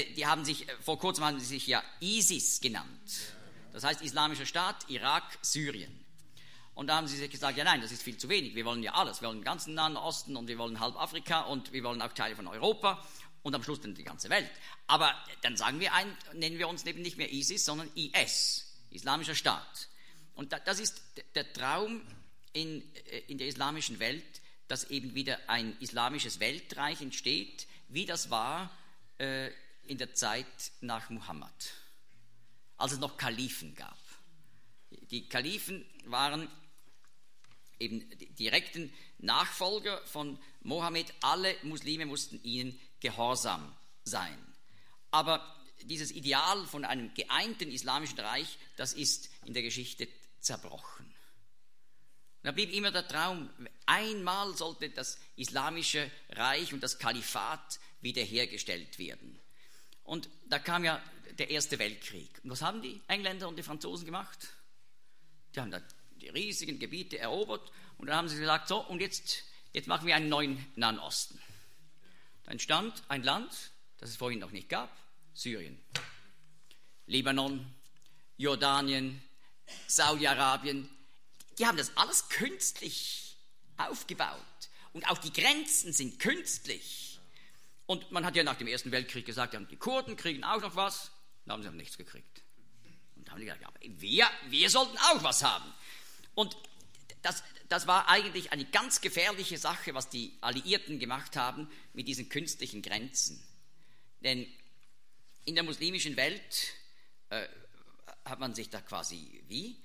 vor kurzem haben sie sich ja ISIS genannt. Das heißt Islamischer Staat, Irak, Syrien. Und da haben sie sich gesagt, ja nein, das ist viel zu wenig. Wir wollen ja alles. Wir wollen den ganzen Nahen Osten und wir wollen halb Afrika und wir wollen auch Teile von Europa und am Schluss dann die ganze Welt. Aber dann nennen wir uns eben nicht mehr ISIS, sondern IS, Islamischer Staat. Und das ist der Traum in der islamischen Welt, dass eben wieder ein islamisches Weltreich entsteht, wie das war in der Zeit nach Muhammad, als es noch Kalifen gab. Die Kalifen waren eben die direkten Nachfolger von Mohammed. Alle Muslime mussten ihnen gehorsam sein. Aber dieses Ideal von einem geeinten islamischen Reich, das ist in der Geschichte zerbrochen. Da blieb immer der Traum, einmal sollte das islamische Reich und das Kalifat wiederhergestellt werden. Und da kam ja der Erste Weltkrieg. Und was haben die Engländer und die Franzosen gemacht? Die haben da die riesigen Gebiete erobert und dann haben sie gesagt, so, und jetzt machen wir einen neuen Nahen Osten. Da entstand ein Land, das es vorhin noch nicht gab, Syrien, Libanon, Jordanien, Saudi-Arabien. Die haben das alles künstlich aufgebaut und auch die Grenzen sind künstlich. Und man hat ja nach dem Ersten Weltkrieg gesagt, ja, die Kurden kriegen auch noch was, da haben sie noch nichts gekriegt. Und da haben die gesagt, ja, wir sollten auch was haben. Und das war eigentlich eine ganz gefährliche Sache, was die Alliierten gemacht haben mit diesen künstlichen Grenzen. Denn in der muslimischen Welt hat man sich da quasi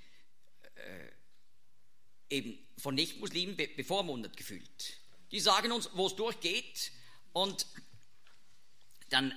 eben von Nicht-Muslimen bevormundet gefühlt. Die sagen uns, wo es durchgeht, und dann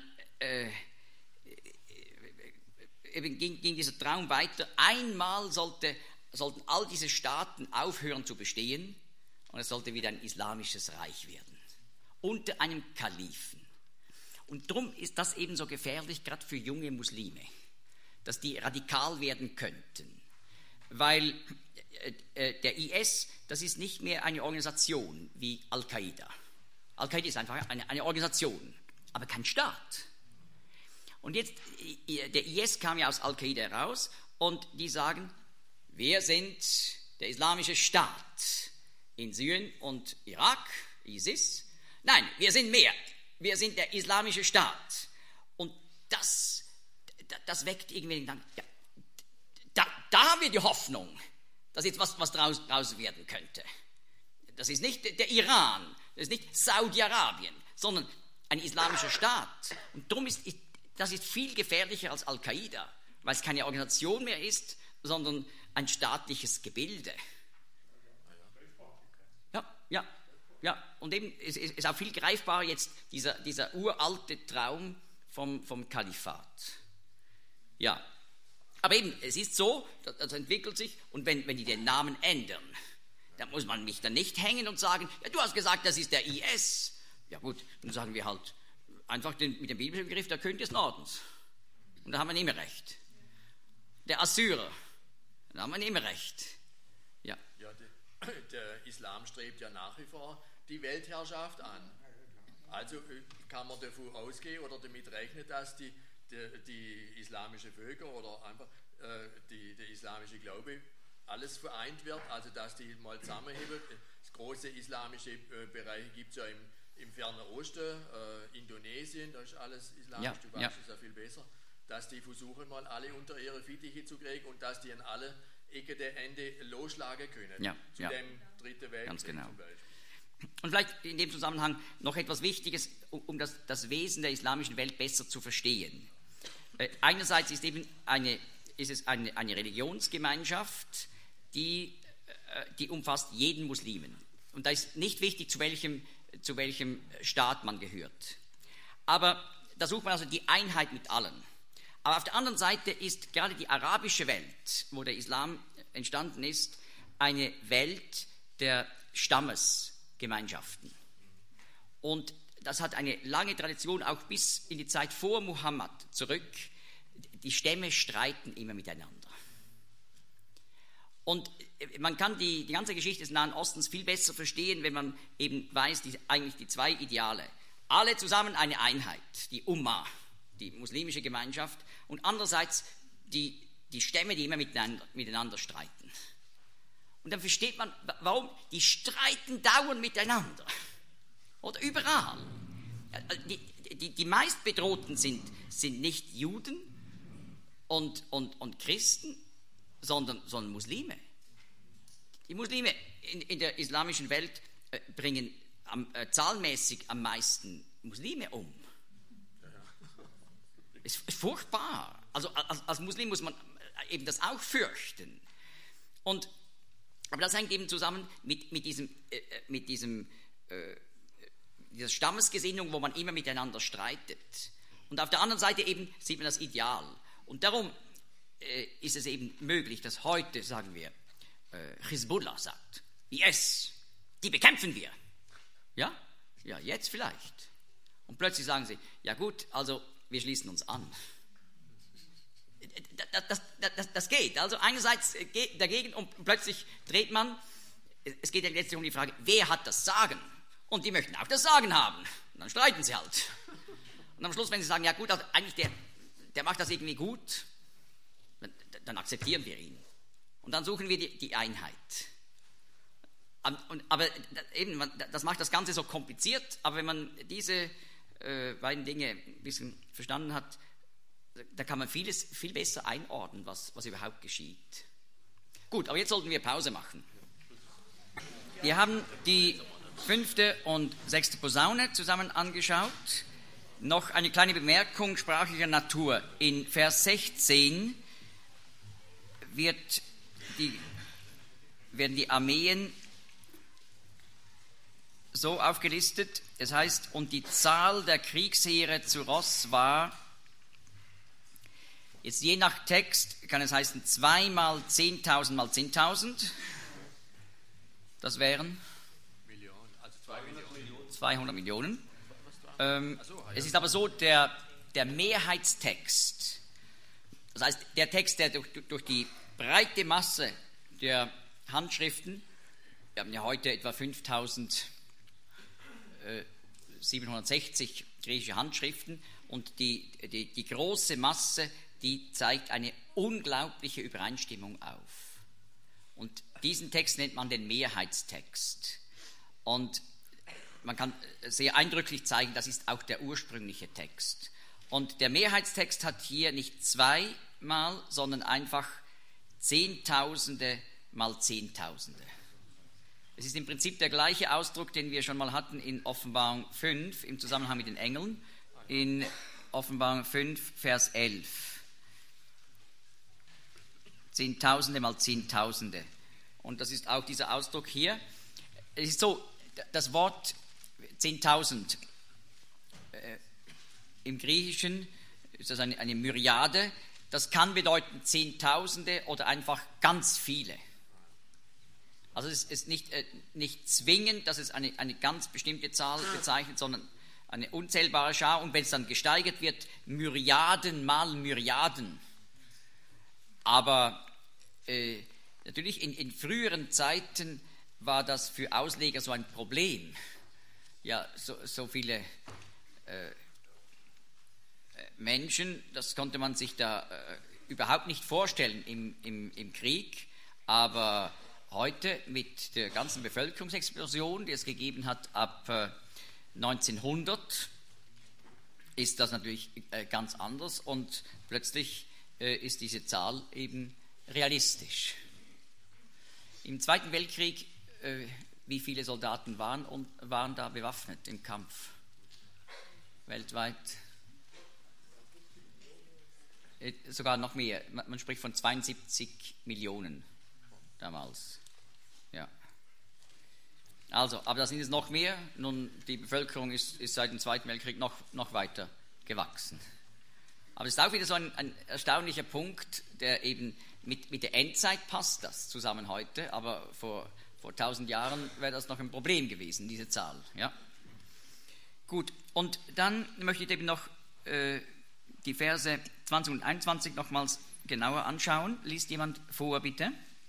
eben ging dieser Traum weiter. Einmal sollten all diese Staaten aufhören zu bestehen und es sollte wieder ein islamisches Reich werden, unter einem Kalifen. Und darum ist das eben so gefährlich, gerade für junge Muslime, dass die radikal werden könnten. Weil der IS, das ist nicht mehr eine Organisation wie Al-Qaida. Al-Qaida ist einfach eine Organisation, aber kein Staat. Und jetzt, der IS kam ja aus Al-Qaida heraus und die sagen, wir sind der islamische Staat in Syrien und Irak, ISIS. Nein, wir sind mehr. Wir sind der islamische Staat. Und das weckt irgendwie den Gedanken, ja, da haben wir die Hoffnung, dass jetzt was draus werden könnte. Das ist nicht der Iran, das ist nicht Saudi-Arabien, sondern ein islamischer Staat. Und darum ist das viel gefährlicher als Al-Qaida, weil es keine Organisation mehr ist, sondern ein staatliches Gebilde. Ja. Und eben es ist auch viel greifbarer jetzt dieser uralte Traum vom Kalifat. Ja. Aber eben, es ist so, das entwickelt sich, und wenn die den Namen ändern, dann muss man mich dann nicht hängen und sagen, ja, du hast gesagt, das ist der IS. Ja gut, dann sagen wir halt einfach mit dem biblischen Begriff der König des Nordens. Und da haben wir immer recht. Der Assyrer, da haben wir immer recht. Ja. Ja, der Islam strebt ja nach wie vor die Weltherrschaft an. Also kann man davon ausgehen oder damit rechnen, dass die islamische Völker oder einfach der islamische Glaube alles vereint wird, also dass die mal zusammenheben. Das große islamische Bereich gibt es ja im Fernen Osten, Indonesien, da ist alles islamisch, du weißt es ja viel besser, dass die versuchen mal alle unter ihre Fittiche zu kriegen und dass die an alle Ecken der Ende losschlagen können. Zu dem Dritten Weltkrieg ganz genau. Zum Beispiel. Und vielleicht in dem Zusammenhang noch etwas Wichtiges, um das Wesen der islamischen Welt besser zu verstehen. Einerseits ist es eine Religionsgemeinschaft, die umfasst jeden Muslimen. Und da ist nicht wichtig, zu welchem Staat man gehört. Aber da sucht man also die Einheit mit allen. Aber auf der anderen Seite ist gerade die arabische Welt, wo der Islam entstanden ist, eine Welt der Stammesgemeinschaften. Und das hat eine lange Tradition, auch bis in die Zeit vor Muhammad zurück. Die Stämme streiten immer miteinander. Und man kann die ganze Geschichte des Nahen Ostens viel besser verstehen, wenn man eben weiß, eigentlich die zwei Ideale. Alle zusammen eine Einheit, die Ummah, die muslimische Gemeinschaft, und andererseits die Stämme, die immer miteinander streiten. Und dann versteht man, warum die streiten dauernd miteinander. Oder überall. Die meistbedrohten sind nicht Juden und Christen, sondern Muslime. Die Muslime in der islamischen Welt bringen zahlenmäßig am meisten Muslime um. Ist furchtbar. Also als Muslim muss man eben das auch fürchten. Aber das hängt eben zusammen mit dieser Stammesgesinnung, wo man immer miteinander streitet. Und auf der anderen Seite eben sieht man das Ideal. Und darum ist es eben möglich, dass heute, sagen wir, Hisbollah sagt, IS, die bekämpfen wir. Ja, jetzt vielleicht. Und plötzlich sagen sie, ja gut, also wir schließen uns an. Das geht. Also einerseits dagegen und plötzlich dreht man, es geht ja letztlich um die Frage, wer hat das Sagen? Und die möchten auch das Sagen haben. Und dann streiten sie halt. Und am Schluss, wenn sie sagen, ja gut, also eigentlich der macht das irgendwie gut, dann akzeptieren wir ihn. Und dann suchen wir die Einheit. Aber eben, das macht das Ganze so kompliziert, aber wenn man diese beiden Dinge ein bisschen verstanden hat, da kann man vieles viel besser einordnen, was überhaupt geschieht. Gut, aber jetzt sollten wir Pause machen. Wir haben die 5. und 6. Posaune zusammen angeschaut. Noch eine kleine Bemerkung sprachlicher Natur. In Vers 16 werden die Armeen so aufgelistet, es heißt, und die Zahl der Kriegsheere zu Ross war, jetzt je nach Text kann es heißen 2 mal 10.000 mal 10.000, das wären 200 Millionen. Es ist aber so, der Mehrheitstext, das heißt der Text, der durch die breite Masse der Handschriften, wir haben ja heute etwa 5.760 griechische Handschriften, und die große Masse, die zeigt eine unglaubliche Übereinstimmung auf. Und diesen Text nennt man den Mehrheitstext. Und man kann sehr eindrücklich zeigen, das ist auch der ursprüngliche Text. Und der Mehrheitstext hat hier nicht zweimal, sondern einfach Zehntausende mal Zehntausende. Es ist im Prinzip der gleiche Ausdruck, den wir schon mal hatten in Offenbarung 5 im Zusammenhang mit den Engeln, in Offenbarung 5, Vers 11. Zehntausende mal Zehntausende. Und das ist auch dieser Ausdruck hier. Es ist so, das Wort 10.000 im Griechischen ist das eine Myriade. Das kann bedeuten Zehntausende oder einfach ganz viele. Also es ist nicht zwingend, dass es eine ganz bestimmte Zahl bezeichnet, sondern eine unzählbare Schar. Und wenn es dann gesteigert wird, Myriaden mal Myriaden. Aber natürlich in früheren Zeiten war das für Ausleger so ein Problem. Ja, so viele Menschen, das konnte man sich da überhaupt nicht vorstellen im Krieg. Aber heute mit der ganzen Bevölkerungsexplosion, die es gegeben hat ab 1900, ist das natürlich ganz anders, und plötzlich ist diese Zahl eben realistisch. Im Zweiten Weltkrieg, wie viele Soldaten waren da bewaffnet im Kampf? Weltweit? Sogar noch mehr. Man spricht von 72 Millionen damals. Ja. Also, aber da sind es noch mehr. Nun, die Bevölkerung ist seit dem Zweiten Weltkrieg noch weiter gewachsen. Aber es ist auch wieder so ein erstaunlicher Punkt, der eben mit der Endzeit passt das zusammen heute, aber vor 1000 Jahren wäre das noch ein Problem gewesen, diese Zahl. Ja? Gut, und dann möchte ich eben noch die Verse 20 und 21 nochmals genauer anschauen. Liest jemand vor, bitte?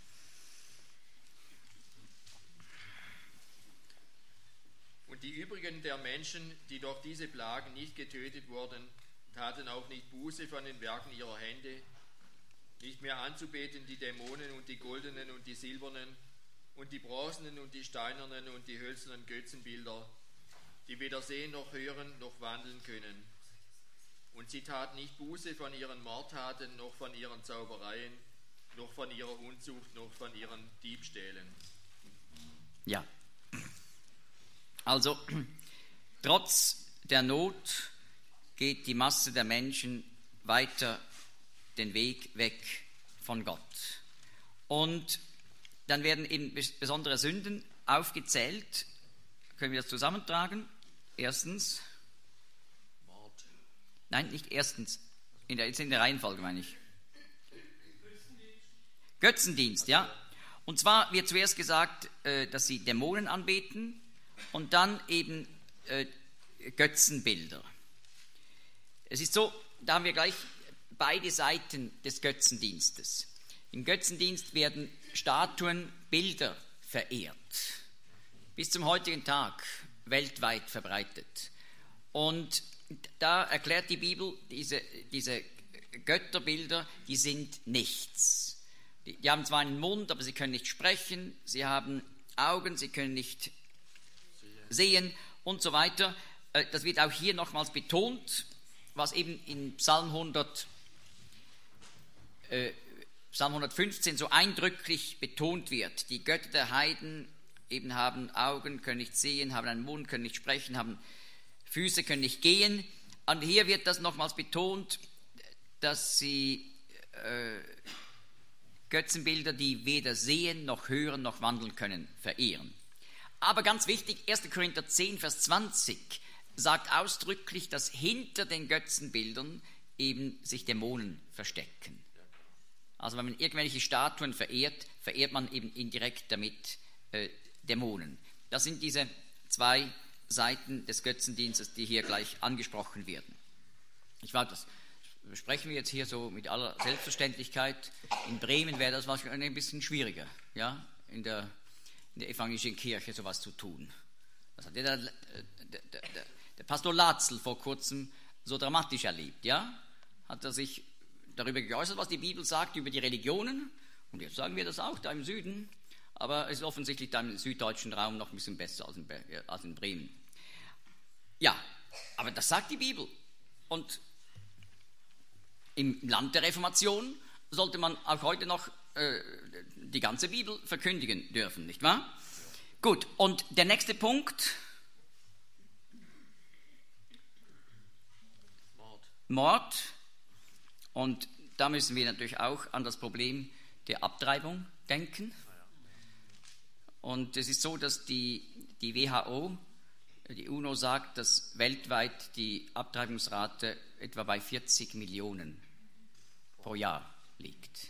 Und die übrigen der Menschen, die durch diese Plagen nicht getötet wurden, taten auch nicht Buße von den Werken ihrer Hände, nicht mehr anzubeten die Dämonen und die goldenen und die silbernen und die bronzenen und die steinernen und die hölzernen Götzenbilder, die weder sehen noch hören noch wandeln können. Und sie taten nicht Buße von ihren Mordtaten, noch von ihren Zaubereien, noch von ihrer Unzucht, noch von ihren Diebstählen. Ja. Also, trotz der Not geht die Masse der Menschen weiter den Weg weg von Gott. Und dann werden eben besondere Sünden aufgezählt. Können wir das zusammentragen? Erstens. Mord. Nein, nicht erstens. Jetzt in der Reihenfolge meine ich. Götzendienst, ja. Und zwar wird zuerst gesagt, dass sie Dämonen anbeten und dann eben Götzenbilder. Es ist so, da haben wir gleich beide Seiten des Götzendienstes. Im Götzendienst werden Statuen, Bilder verehrt. Bis zum heutigen Tag weltweit verbreitet. Und da erklärt die Bibel, diese Götterbilder, die sind nichts. Die haben zwar einen Mund, aber sie können nicht sprechen, sie haben Augen, sie können nicht sehen und so weiter. Das wird auch hier nochmals betont, was eben in Psalm 115 so eindrücklich betont wird. Die Götter der Heiden eben haben Augen, können nicht sehen, haben einen Mund, können nicht sprechen, haben Füße, können nicht gehen. Und hier wird das nochmals betont, dass sie Götzenbilder, die weder sehen, noch hören, noch wandeln können, verehren. Aber ganz wichtig, 1. Korinther 10, Vers 20 sagt ausdrücklich, dass hinter den Götzenbildern eben sich Dämonen verstecken. Also wenn man irgendwelche Statuen verehrt, verehrt man eben indirekt damit Dämonen. Das sind diese zwei Seiten des Götzendienstes, die hier gleich angesprochen werden. Das besprechen wir jetzt hier so mit aller Selbstverständlichkeit. In Bremen wäre das wahrscheinlich ein bisschen schwieriger, ja, in der evangelischen Kirche sowas zu tun. Das hat der Pastor Latzel vor kurzem so dramatisch erlebt, ja? Hat er sich darüber geäußert, was die Bibel sagt über die Religionen. Und jetzt sagen wir das auch da im Süden. Aber es ist offensichtlich da im süddeutschen Raum noch ein bisschen besser als in Bremen. Ja, aber das sagt die Bibel. Und im Land der Reformation sollte man auch heute noch die ganze Bibel verkündigen dürfen, nicht wahr? Gut, und der nächste Punkt. Mord. Und da müssen wir natürlich auch an das Problem der Abtreibung denken. Und es ist so, dass die WHO, die UNO sagt, dass weltweit die Abtreibungsrate etwa bei 40 Millionen pro Jahr liegt.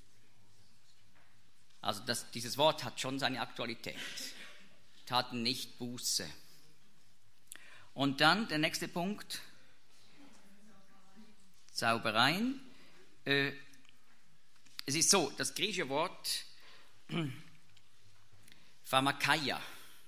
Also dieses Wort hat schon seine Aktualität. Taten nicht Buße. Und dann der nächste Punkt. Zaubereien. Es ist so, das griechische Wort Pharmakeia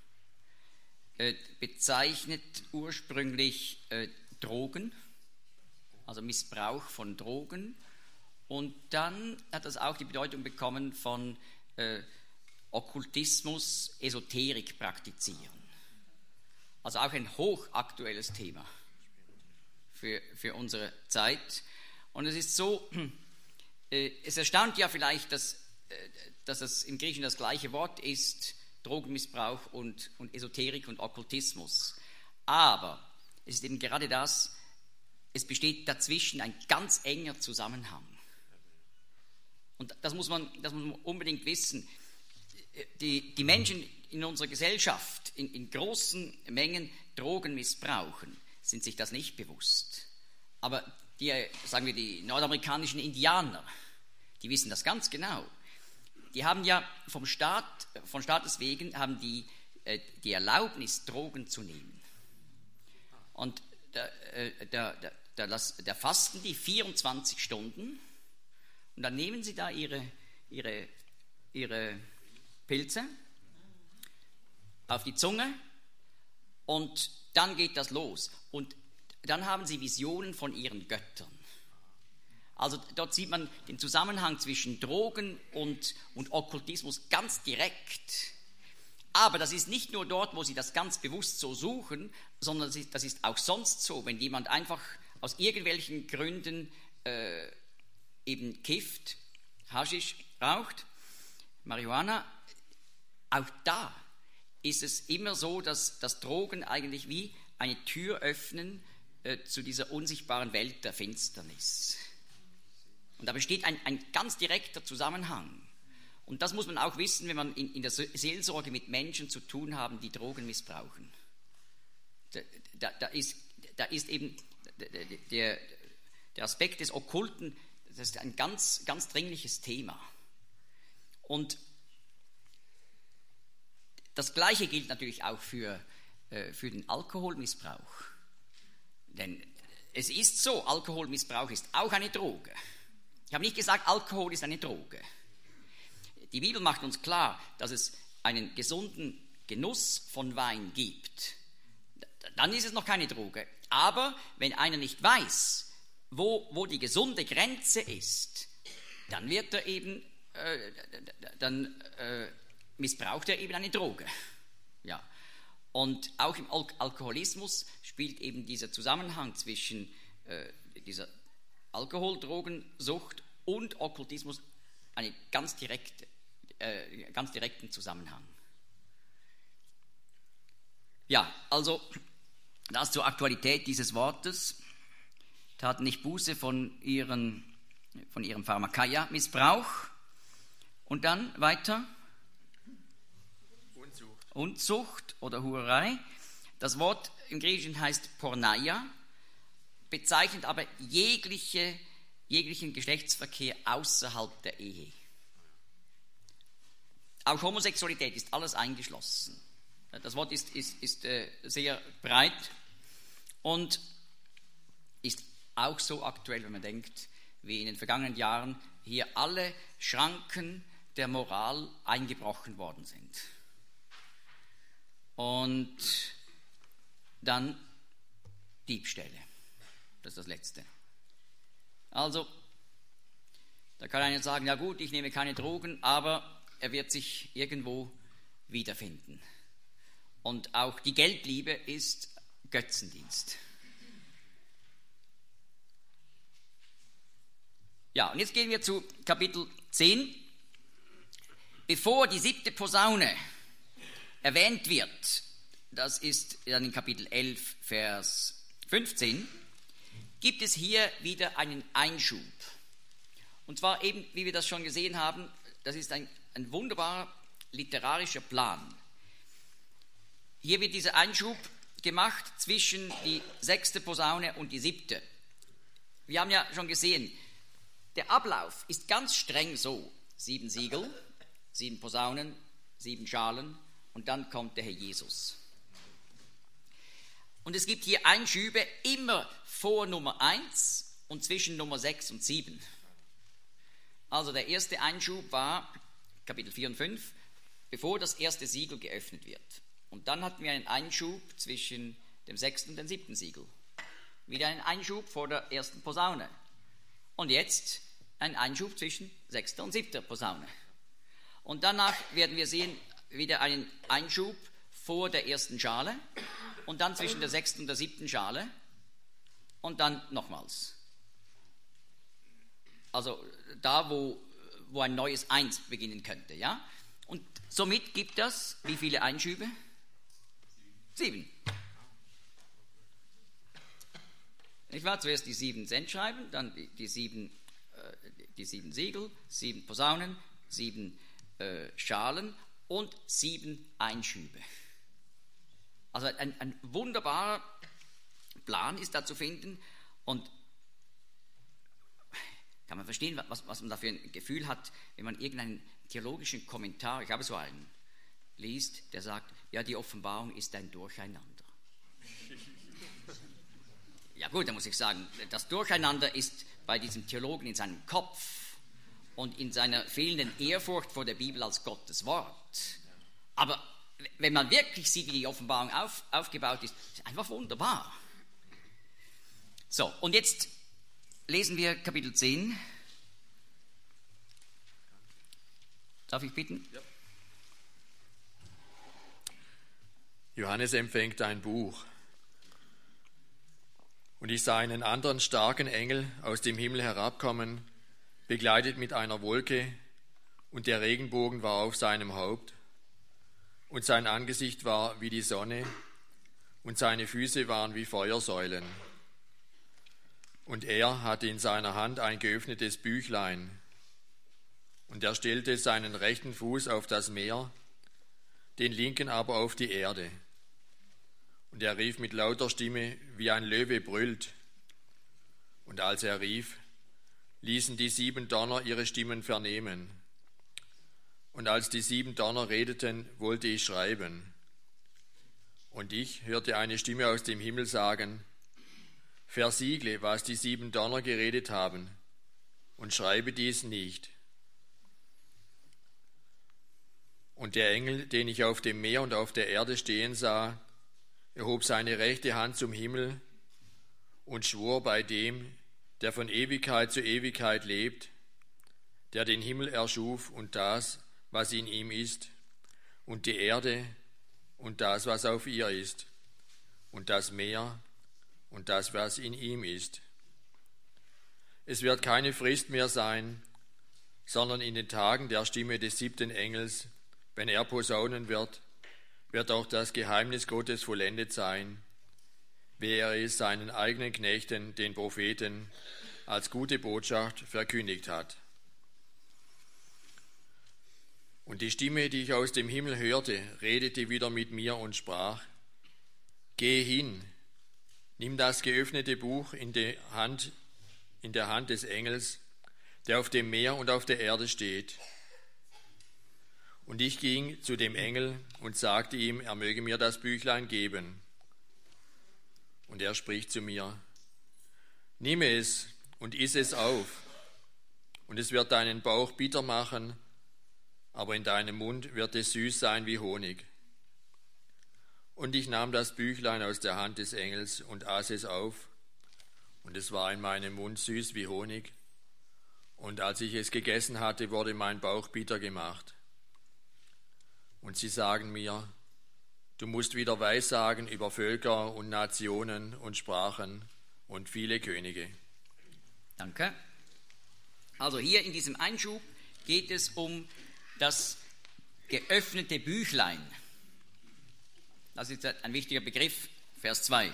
bezeichnet ursprünglich Drogen, also Missbrauch von Drogen. Und dann hat das auch die Bedeutung bekommen von Okkultismus, Esoterik praktizieren. Also auch ein hochaktuelles Thema für unsere Zeit. Und es ist so, es erstaunt ja vielleicht, dass es im Griechischen das gleiche Wort ist, Drogenmissbrauch und Esoterik und Okkultismus. Aber es ist eben gerade das, es besteht dazwischen ein ganz enger Zusammenhang. Und das muss man unbedingt wissen. die Menschen in unserer Gesellschaft in großen Mengen Drogen missbrauchen, sind sich das nicht bewusst. Aber sagen wir, die nordamerikanischen Indianer, die wissen das ganz genau. Die haben ja von Staates wegen haben die Erlaubnis, Drogen zu nehmen. Und da fasten die 24 Stunden und dann nehmen sie da ihre Pilze auf die Zunge und dann geht das los. Und dann haben sie Visionen von ihren Göttern. Also dort sieht man den Zusammenhang zwischen Drogen und Okkultismus ganz direkt. Aber das ist nicht nur dort, wo sie das ganz bewusst so suchen, sondern das ist auch sonst so, wenn jemand einfach aus irgendwelchen Gründen eben kifft, Haschisch raucht, Marihuana, auch da ist es immer so, dass Drogen eigentlich wie eine Tür öffnen zu dieser unsichtbaren Welt der Finsternis. Und da besteht ein ganz direkter Zusammenhang. Und das muss man auch wissen, wenn man in der Seelsorge mit Menschen zu tun haben, die Drogen missbrauchen. Da ist eben der Aspekt des Okkulten, das ist ein ganz, ganz dringliches Thema. Und das Gleiche gilt natürlich auch für den Alkoholmissbrauch. Denn es ist so, Alkoholmissbrauch ist auch eine Droge. Ich habe nicht gesagt, Alkohol ist eine Droge. Die Bibel macht uns klar, dass es einen gesunden Genuss von Wein gibt. Dann ist es noch keine Droge. Aber wenn einer nicht weiß, wo die gesunde Grenze ist, dann wird er eben, missbraucht er eben eine Droge. Ja. Und auch im Alkoholismus spielt eben dieser Zusammenhang zwischen dieser Alkohol-Drogensucht und Okkultismus einen ganz direkten Zusammenhang. Ja, also das zur Aktualität dieses Wortes. Taten nicht Buße von ihrem Pharmakeia-Missbrauch. Und dann weiter. Unzucht oder Hurerei. Das Wort im Griechischen heißt Porneia, bezeichnet aber jeglichen Geschlechtsverkehr außerhalb der Ehe. Auch Homosexualität ist alles eingeschlossen. Das Wort ist sehr breit und ist auch so aktuell, wenn man denkt, wie in den vergangenen Jahren hier alle Schranken der Moral eingebrochen worden sind. Und dann Diebstähle. Das ist das Letzte. Also, da kann einer sagen, ja gut, ich nehme keine Drogen, aber er wird sich irgendwo wiederfinden. Und auch die Geldliebe ist Götzendienst. Ja, und jetzt gehen wir zu Kapitel 10. Bevor die 7. Posaune erwähnt wird, das ist dann in Kapitel 11, Vers 15, gibt es hier wieder einen Einschub. Und zwar eben, wie wir das schon gesehen haben, das ist ein wunderbarer literarischer Plan. Hier wird dieser Einschub gemacht zwischen die 6. Posaune und die 7. Wir haben ja schon gesehen, der Ablauf ist ganz streng so. 7 Siegel, 7 Posaunen, 7 Schalen und dann kommt der Herr Jesus. Und es gibt hier Einschübe immer vor Nummer 1 und zwischen Nummer 6 und 7. Also der erste Einschub war Kapitel 4 und 5, bevor das erste Siegel geöffnet wird. Und dann hatten wir einen Einschub zwischen dem 6. und dem 7. Siegel. Wieder einen Einschub vor der ersten Posaune. Und jetzt ein Einschub zwischen 6. und 7. Posaune. Und danach werden wir sehen, wieder einen Einschub vor der ersten Schale und dann zwischen der 6. und der 7. Schale und dann nochmals. Also da, wo ein neues 1 beginnen könnte. Ja? Und somit gibt das, wie viele Einschübe? 7. Ich war zuerst die 7 Sendschreiben, dann die 7 Siegel, 7 Posaunen, 7 Schalen und 7 Einschübe. Also ein wunderbarer Plan ist da zu finden und kann man verstehen, was man da für ein Gefühl hat, wenn man irgendeinen theologischen Kommentar, ich habe so einen, liest, der sagt, ja, die Offenbarung ist ein Durcheinander. Ja gut, da muss ich sagen, das Durcheinander ist bei diesem Theologen in seinem Kopf und in seiner fehlenden Ehrfurcht vor der Bibel als Gottes Wort. Aber wenn man wirklich sieht, wie die Offenbarung aufgebaut ist, ist es einfach wunderbar. So, und jetzt lesen wir Kapitel 10. Darf ich bitten? Ja. Johannes empfängt ein Buch. Und ich sah einen anderen starken Engel aus dem Himmel herabkommen, begleitet mit einer Wolke, und der Regenbogen war auf seinem Haupt, und sein Angesicht war wie die Sonne, und seine Füße waren wie Feuersäulen. Und er hatte in seiner Hand ein geöffnetes Büchlein, und er stellte seinen rechten Fuß auf das Meer, den linken aber auf die Erde. Und er rief mit lauter Stimme, wie ein Löwe brüllt. Und als er rief, ließen die 7 Donner ihre Stimmen vernehmen. Und als die 7 Donner redeten, wollte ich schreiben. Und ich hörte eine Stimme aus dem Himmel sagen, versiegle, was die 7 Donner geredet haben, und schreibe dies nicht. Und der Engel, den ich auf dem Meer und auf der Erde stehen sah, erhob seine rechte Hand zum Himmel und schwor bei dem, der von Ewigkeit zu Ewigkeit lebt, der den Himmel erschuf und das, was in ihm ist, und die Erde und das, was auf ihr ist, und das Meer und das, was in ihm ist. Es wird keine Frist mehr sein, sondern in den Tagen der Stimme des 7. Engels, wenn er posaunen wird auch das Geheimnis Gottes vollendet sein, wie er es seinen eigenen Knechten, den Propheten, als gute Botschaft verkündigt hat. Und die Stimme, die ich aus dem Himmel hörte, redete wieder mit mir und sprach, geh hin, nimm das geöffnete Buch in der Hand des Engels, der auf dem Meer und auf der Erde steht. Und ich ging zu dem Engel und sagte ihm, er möge mir das Büchlein geben. Und er spricht zu mir, nimm es und iss es auf, und es wird deinen Bauch bitter machen, aber in deinem Mund wird es süß sein wie Honig. Und ich nahm das Büchlein aus der Hand des Engels und aß es auf, und es war in meinem Mund süß wie Honig. Und als ich es gegessen hatte, wurde mein Bauch bitter gemacht. Und sie sagen mir, du musst wieder Weissagen über Völker und Nationen und Sprachen und viele Könige. Danke. Also hier in diesem Einschub geht es um das geöffnete Büchlein. Das ist ein wichtiger Begriff, Vers 2.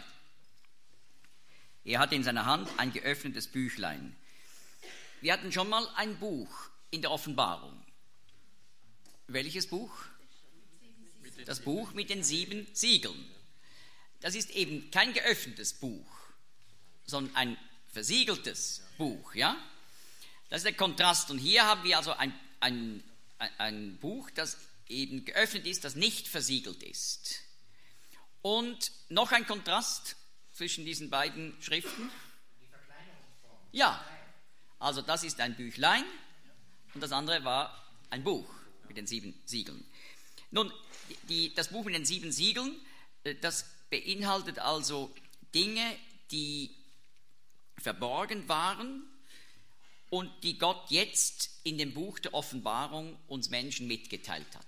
Er hatte in seiner Hand ein geöffnetes Büchlein. Wir hatten schon mal ein Buch in der Offenbarung. Welches Buch? Das Buch mit den 7 Siegeln. Das ist eben kein geöffnetes Buch, sondern ein versiegeltes Buch. Ja? Das ist der Kontrast. Und hier haben wir also ein Buch, das eben geöffnet ist, das nicht versiegelt ist. Und noch ein Kontrast zwischen diesen beiden Schriften. Ja, also das ist ein Büchlein und das andere war ein Buch mit den 7 Siegeln. Nun, das Buch mit den 7 Siegeln, das beinhaltet also Dinge, die verborgen waren und die Gott jetzt in dem Buch der Offenbarung uns Menschen mitgeteilt hat.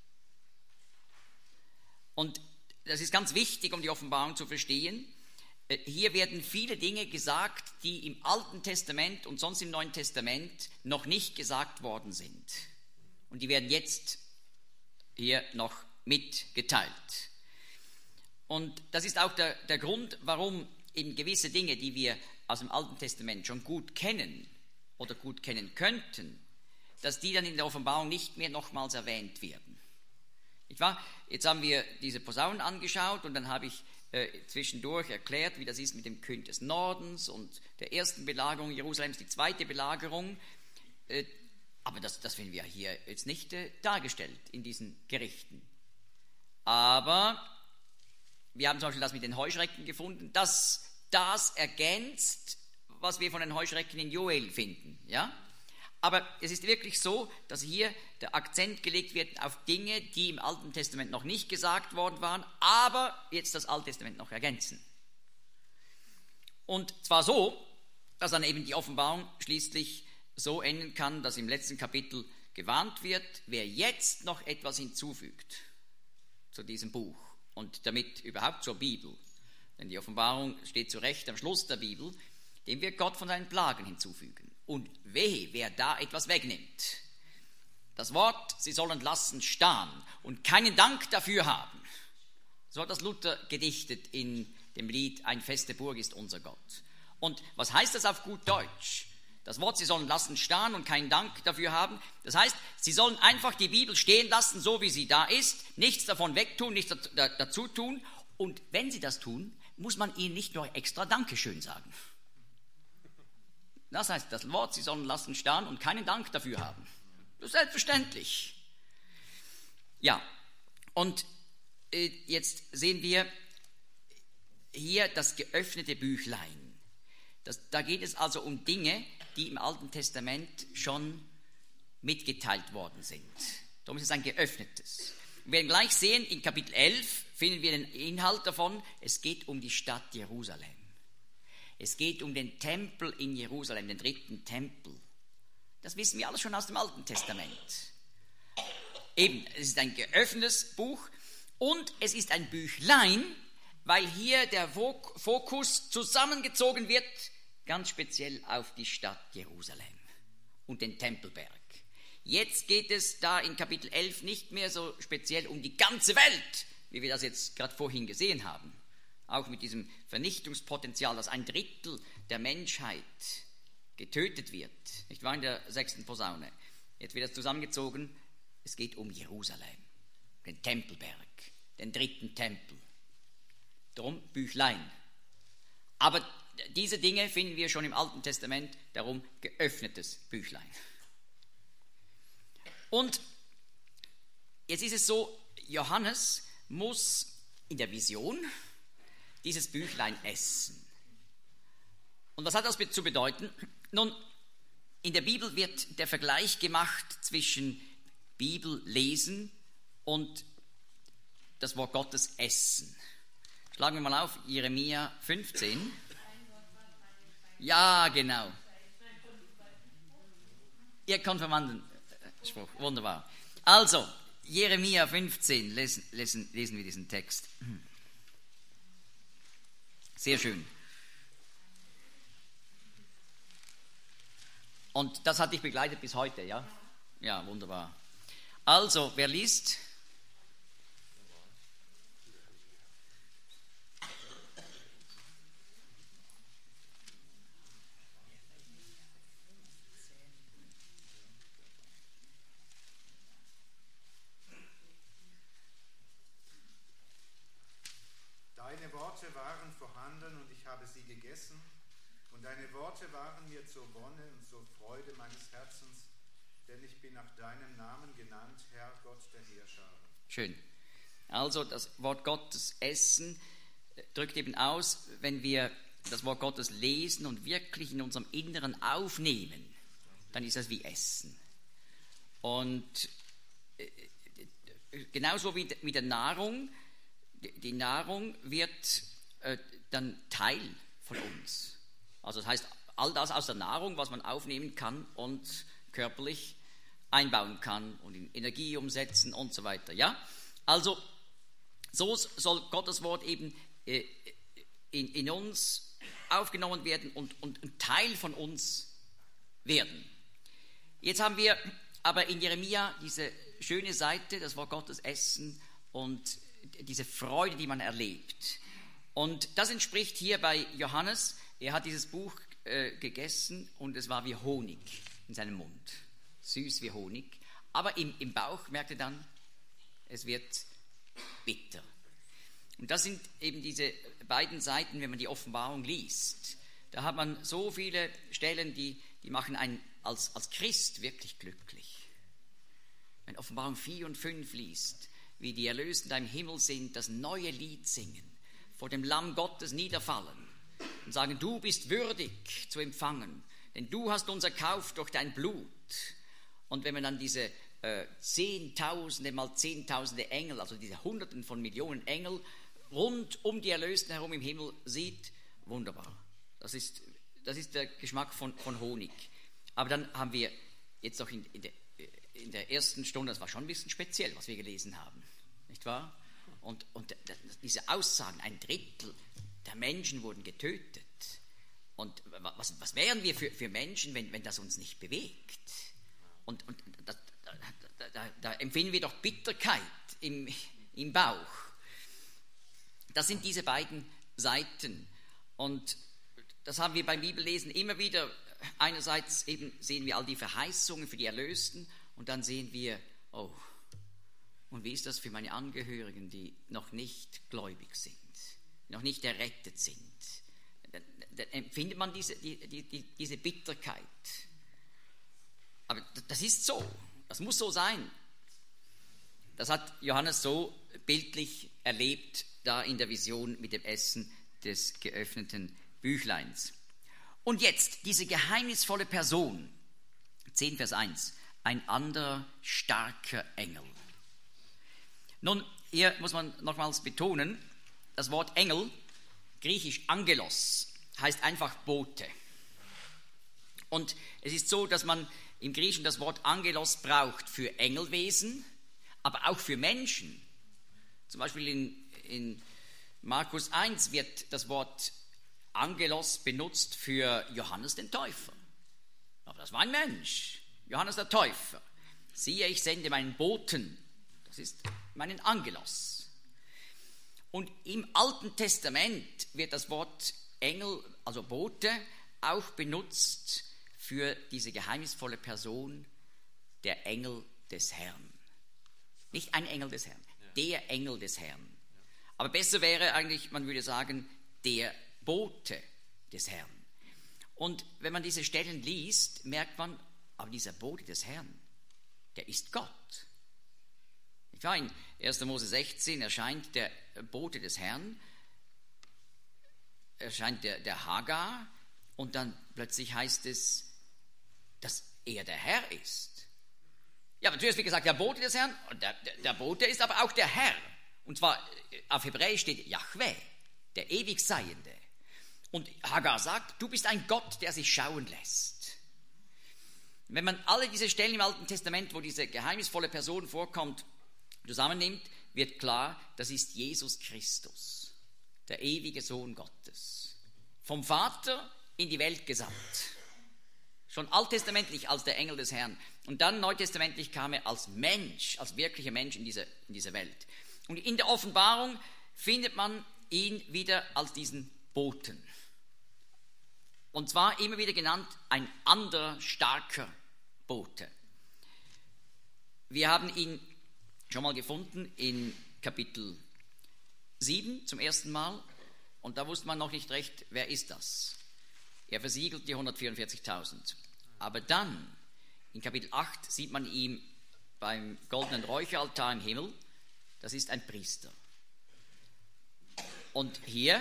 Und das ist ganz wichtig, um die Offenbarung zu verstehen. Hier werden viele Dinge gesagt, die im Alten Testament und sonst im Neuen Testament noch nicht gesagt worden sind. Und die werden jetzt hier noch mitgeteilt. Und das ist auch der Grund, warum eben gewisse Dinge, die wir aus dem Alten Testament schon gut kennen oder gut kennen könnten, dass die dann in der Offenbarung nicht mehr nochmals erwähnt werden. Nicht wahr? Jetzt haben wir diese Posaunen angeschaut und dann habe ich zwischendurch erklärt, wie das ist mit dem König des Nordens und der ersten Belagerung Jerusalems, die zweite Belagerung. Aber das finden wir hier jetzt nicht dargestellt in diesen Gerichten. Aber wir haben zum Beispiel das mit den Heuschrecken gefunden, dass das ergänzt, was wir von den Heuschrecken in Joel finden. Ja? Aber es ist wirklich so, dass hier der Akzent gelegt wird auf Dinge, die im Alten Testament noch nicht gesagt worden waren, aber jetzt das Alte Testament noch ergänzen. Und zwar so, dass dann eben die Offenbarung schließlich so enden kann, dass im letzten Kapitel gewarnt wird, wer jetzt noch etwas hinzufügt zu diesem Buch und damit überhaupt zur Bibel. Denn die Offenbarung steht zu Recht am Schluss der Bibel, dem wird Gott von seinen Plagen hinzufügen. Und wehe, wer da etwas wegnimmt. Das Wort, sie sollen lassen stehen und keinen Dank dafür haben. So hat das Luther gedichtet in dem Lied Ein feste Burg ist unser Gott. Und was heißt das auf gut Deutsch? Das Wort, sie sollen lassen stehen und keinen Dank dafür haben. Das heißt, sie sollen einfach die Bibel stehen lassen, so wie sie da ist, nichts davon wegtun, nichts dazu tun. Und wenn sie das tun, muss man ihnen nicht nur extra Dankeschön sagen. Das heißt, das Wort, sie sollen lassen stehen und keinen Dank dafür haben. Das ist selbstverständlich. Ja, und jetzt sehen wir hier das geöffnete Büchlein. Da geht es also um Dinge, die im Alten Testament schon mitgeteilt worden sind. Darum ist es ein geöffnetes. Wir werden gleich sehen, in Kapitel 11 finden wir den Inhalt davon. Es geht um die Stadt Jerusalem. Es geht um den Tempel in Jerusalem, den dritten Tempel. Das wissen wir alles schon aus dem Alten Testament. Eben, es ist ein geöffnetes Buch und es ist ein Büchlein, weil hier der Fokus zusammengezogen wird, ganz speziell auf die Stadt Jerusalem und den Tempelberg. Jetzt geht es da in Kapitel 11 nicht mehr so speziell um die ganze Welt, wie wir das jetzt gerade vorhin gesehen haben. Auch mit diesem Vernichtungspotenzial, dass 1/3 der Menschheit getötet wird, nicht wahr, in der 6. Posaune. Jetzt wird das zusammengezogen, es geht um Jerusalem, den Tempelberg, den dritten Tempel. Darum Büchlein. Aber diese Dinge finden wir schon im Alten Testament, darum geöffnetes Büchlein. Und jetzt ist es so, Johannes muss in der Vision dieses Büchlein essen. Und was hat das zu bedeuten? Nun, in der Bibel wird der Vergleich gemacht zwischen Bibellesen und das Wort Gottes essen. Schlagen wir mal auf, Jeremia 15. Ja, genau. Ihr Konfirmandenspruch, wunderbar. Also, Jeremia 15, lesen wir diesen Text. Sehr schön. Und das hat dich begleitet bis heute, ja? Ja, wunderbar. Also, wer liest? Deine Worte waren vorhanden und ich habe sie gegessen, und deine Worte waren mir zur Wonne und zur Freude meines Herzens, denn ich bin nach deinem Namen genannt, Herr Gott der Heerscharen. Schön. Also das Wort Gottes essen drückt eben aus, wenn wir das Wort Gottes lesen und wirklich in unserem Inneren aufnehmen, dann ist das wie Essen. Und genauso wie mit der Nahrung, die Nahrung wird dann Teil von uns. Also das heißt, all das aus der Nahrung, was man aufnehmen kann und körperlich einbauen kann und in Energie umsetzen und so weiter. Ja? Also so soll Gottes Wort eben in uns aufgenommen werden und ein Teil von uns werden. Jetzt haben wir aber in Jeremia diese schöne Seite, das Wort Gottes essen und diese Freude, die man erlebt. Und das entspricht hier bei Johannes. Er hat dieses Buch gegessen und es war wie Honig in seinem Mund. Süß wie Honig. Aber im Bauch merkte dann es wird bitter. Und das sind eben diese beiden Seiten, wenn man die Offenbarung liest. Da hat man so viele Stellen, die machen einen als Christ wirklich glücklich. Wenn Offenbarung 4 und 5 liest, wie die Erlösten da im Himmel sind, das neue Lied singen, vor dem Lamm Gottes niederfallen und sagen, du bist würdig zu empfangen, denn du hast uns erkauft durch dein Blut. Und wenn man dann diese Zehntausende mal Zehntausende Engel, also diese Hunderten von Millionen Engel, rund um die Erlösten herum im Himmel sieht, wunderbar. Das ist der Geschmack von Honig. Aber dann haben wir jetzt noch in der ersten Stunde, das war schon ein bisschen speziell, was wir gelesen haben, nicht wahr? Und diese Aussagen, 1/3 der Menschen wurden getötet. Und was wären wir für Menschen, wenn das uns nicht bewegt? Und da empfinden wir doch Bitterkeit im Bauch. Das sind diese beiden Seiten. Und das haben wir beim Bibellesen immer wieder. Einerseits eben sehen wir all die Verheißungen für die Erlösten und dann sehen wir, oh, und wie ist das für meine Angehörigen, die noch nicht gläubig sind, noch nicht errettet sind? Dann empfindet man diese Bitterkeit. Aber das ist so, das muss so sein. Das hat Johannes so bildlich erlebt, da in der Vision mit dem Essen des geöffneten Büchleins. Und jetzt diese geheimnisvolle Person, 10 Vers 1, ein anderer starker Engel. Nun, hier muss man nochmals betonen, das Wort Engel, griechisch Angelos, heißt einfach Bote. Und es ist so, dass man im Griechischen das Wort Angelos braucht für Engelwesen, aber auch für Menschen. Zum Beispiel in Markus 1 wird das Wort Angelos benutzt für Johannes den Täufer. Aber das war ein Mensch, Johannes der Täufer. Siehe, ich sende meinen Boten, das ist meinen Angelos. Und im Alten Testament wird das Wort Engel, also Bote, auch benutzt für diese geheimnisvolle Person, der Engel des Herrn. Nicht ein Engel des Herrn, der Engel des Herrn. Aber besser wäre eigentlich, man würde sagen, der Bote des Herrn. Und wenn man diese Stellen liest, merkt man, aber dieser Bote des Herrn, der ist Gott. In 1. Mose 16 erscheint der Bote des Herrn, erscheint der Hagar, und dann plötzlich heißt es, dass er der Herr ist. Ja, aber zuerst wie gesagt, der Bote des Herrn, und der Bote ist aber auch der Herr. Und zwar auf Hebräisch steht Jahwe, der Ewigseiende. Und Hagar sagt, du bist ein Gott, der sich schauen lässt. Wenn man alle diese Stellen im Alten Testament, wo diese geheimnisvolle Person vorkommt, zusammennimmt, wird klar, das ist Jesus Christus, der ewige Sohn Gottes. Vom Vater in die Welt gesandt. Schon alttestamentlich als der Engel des Herrn. Und dann neutestamentlich kam er als Mensch, als wirklicher Mensch in diese Welt. Und in der Offenbarung findet man ihn wieder als diesen Boten. Und zwar immer wieder genannt ein anderer starker Bote. Wir haben ihn schon mal gefunden in Kapitel 7 zum ersten Mal. Und da wusste man noch nicht recht, wer ist das? Er versiegelt die 144.000. Aber dann, in Kapitel 8, sieht man ihn beim goldenen Räucheraltar im Himmel. Das ist ein Priester. Und hier,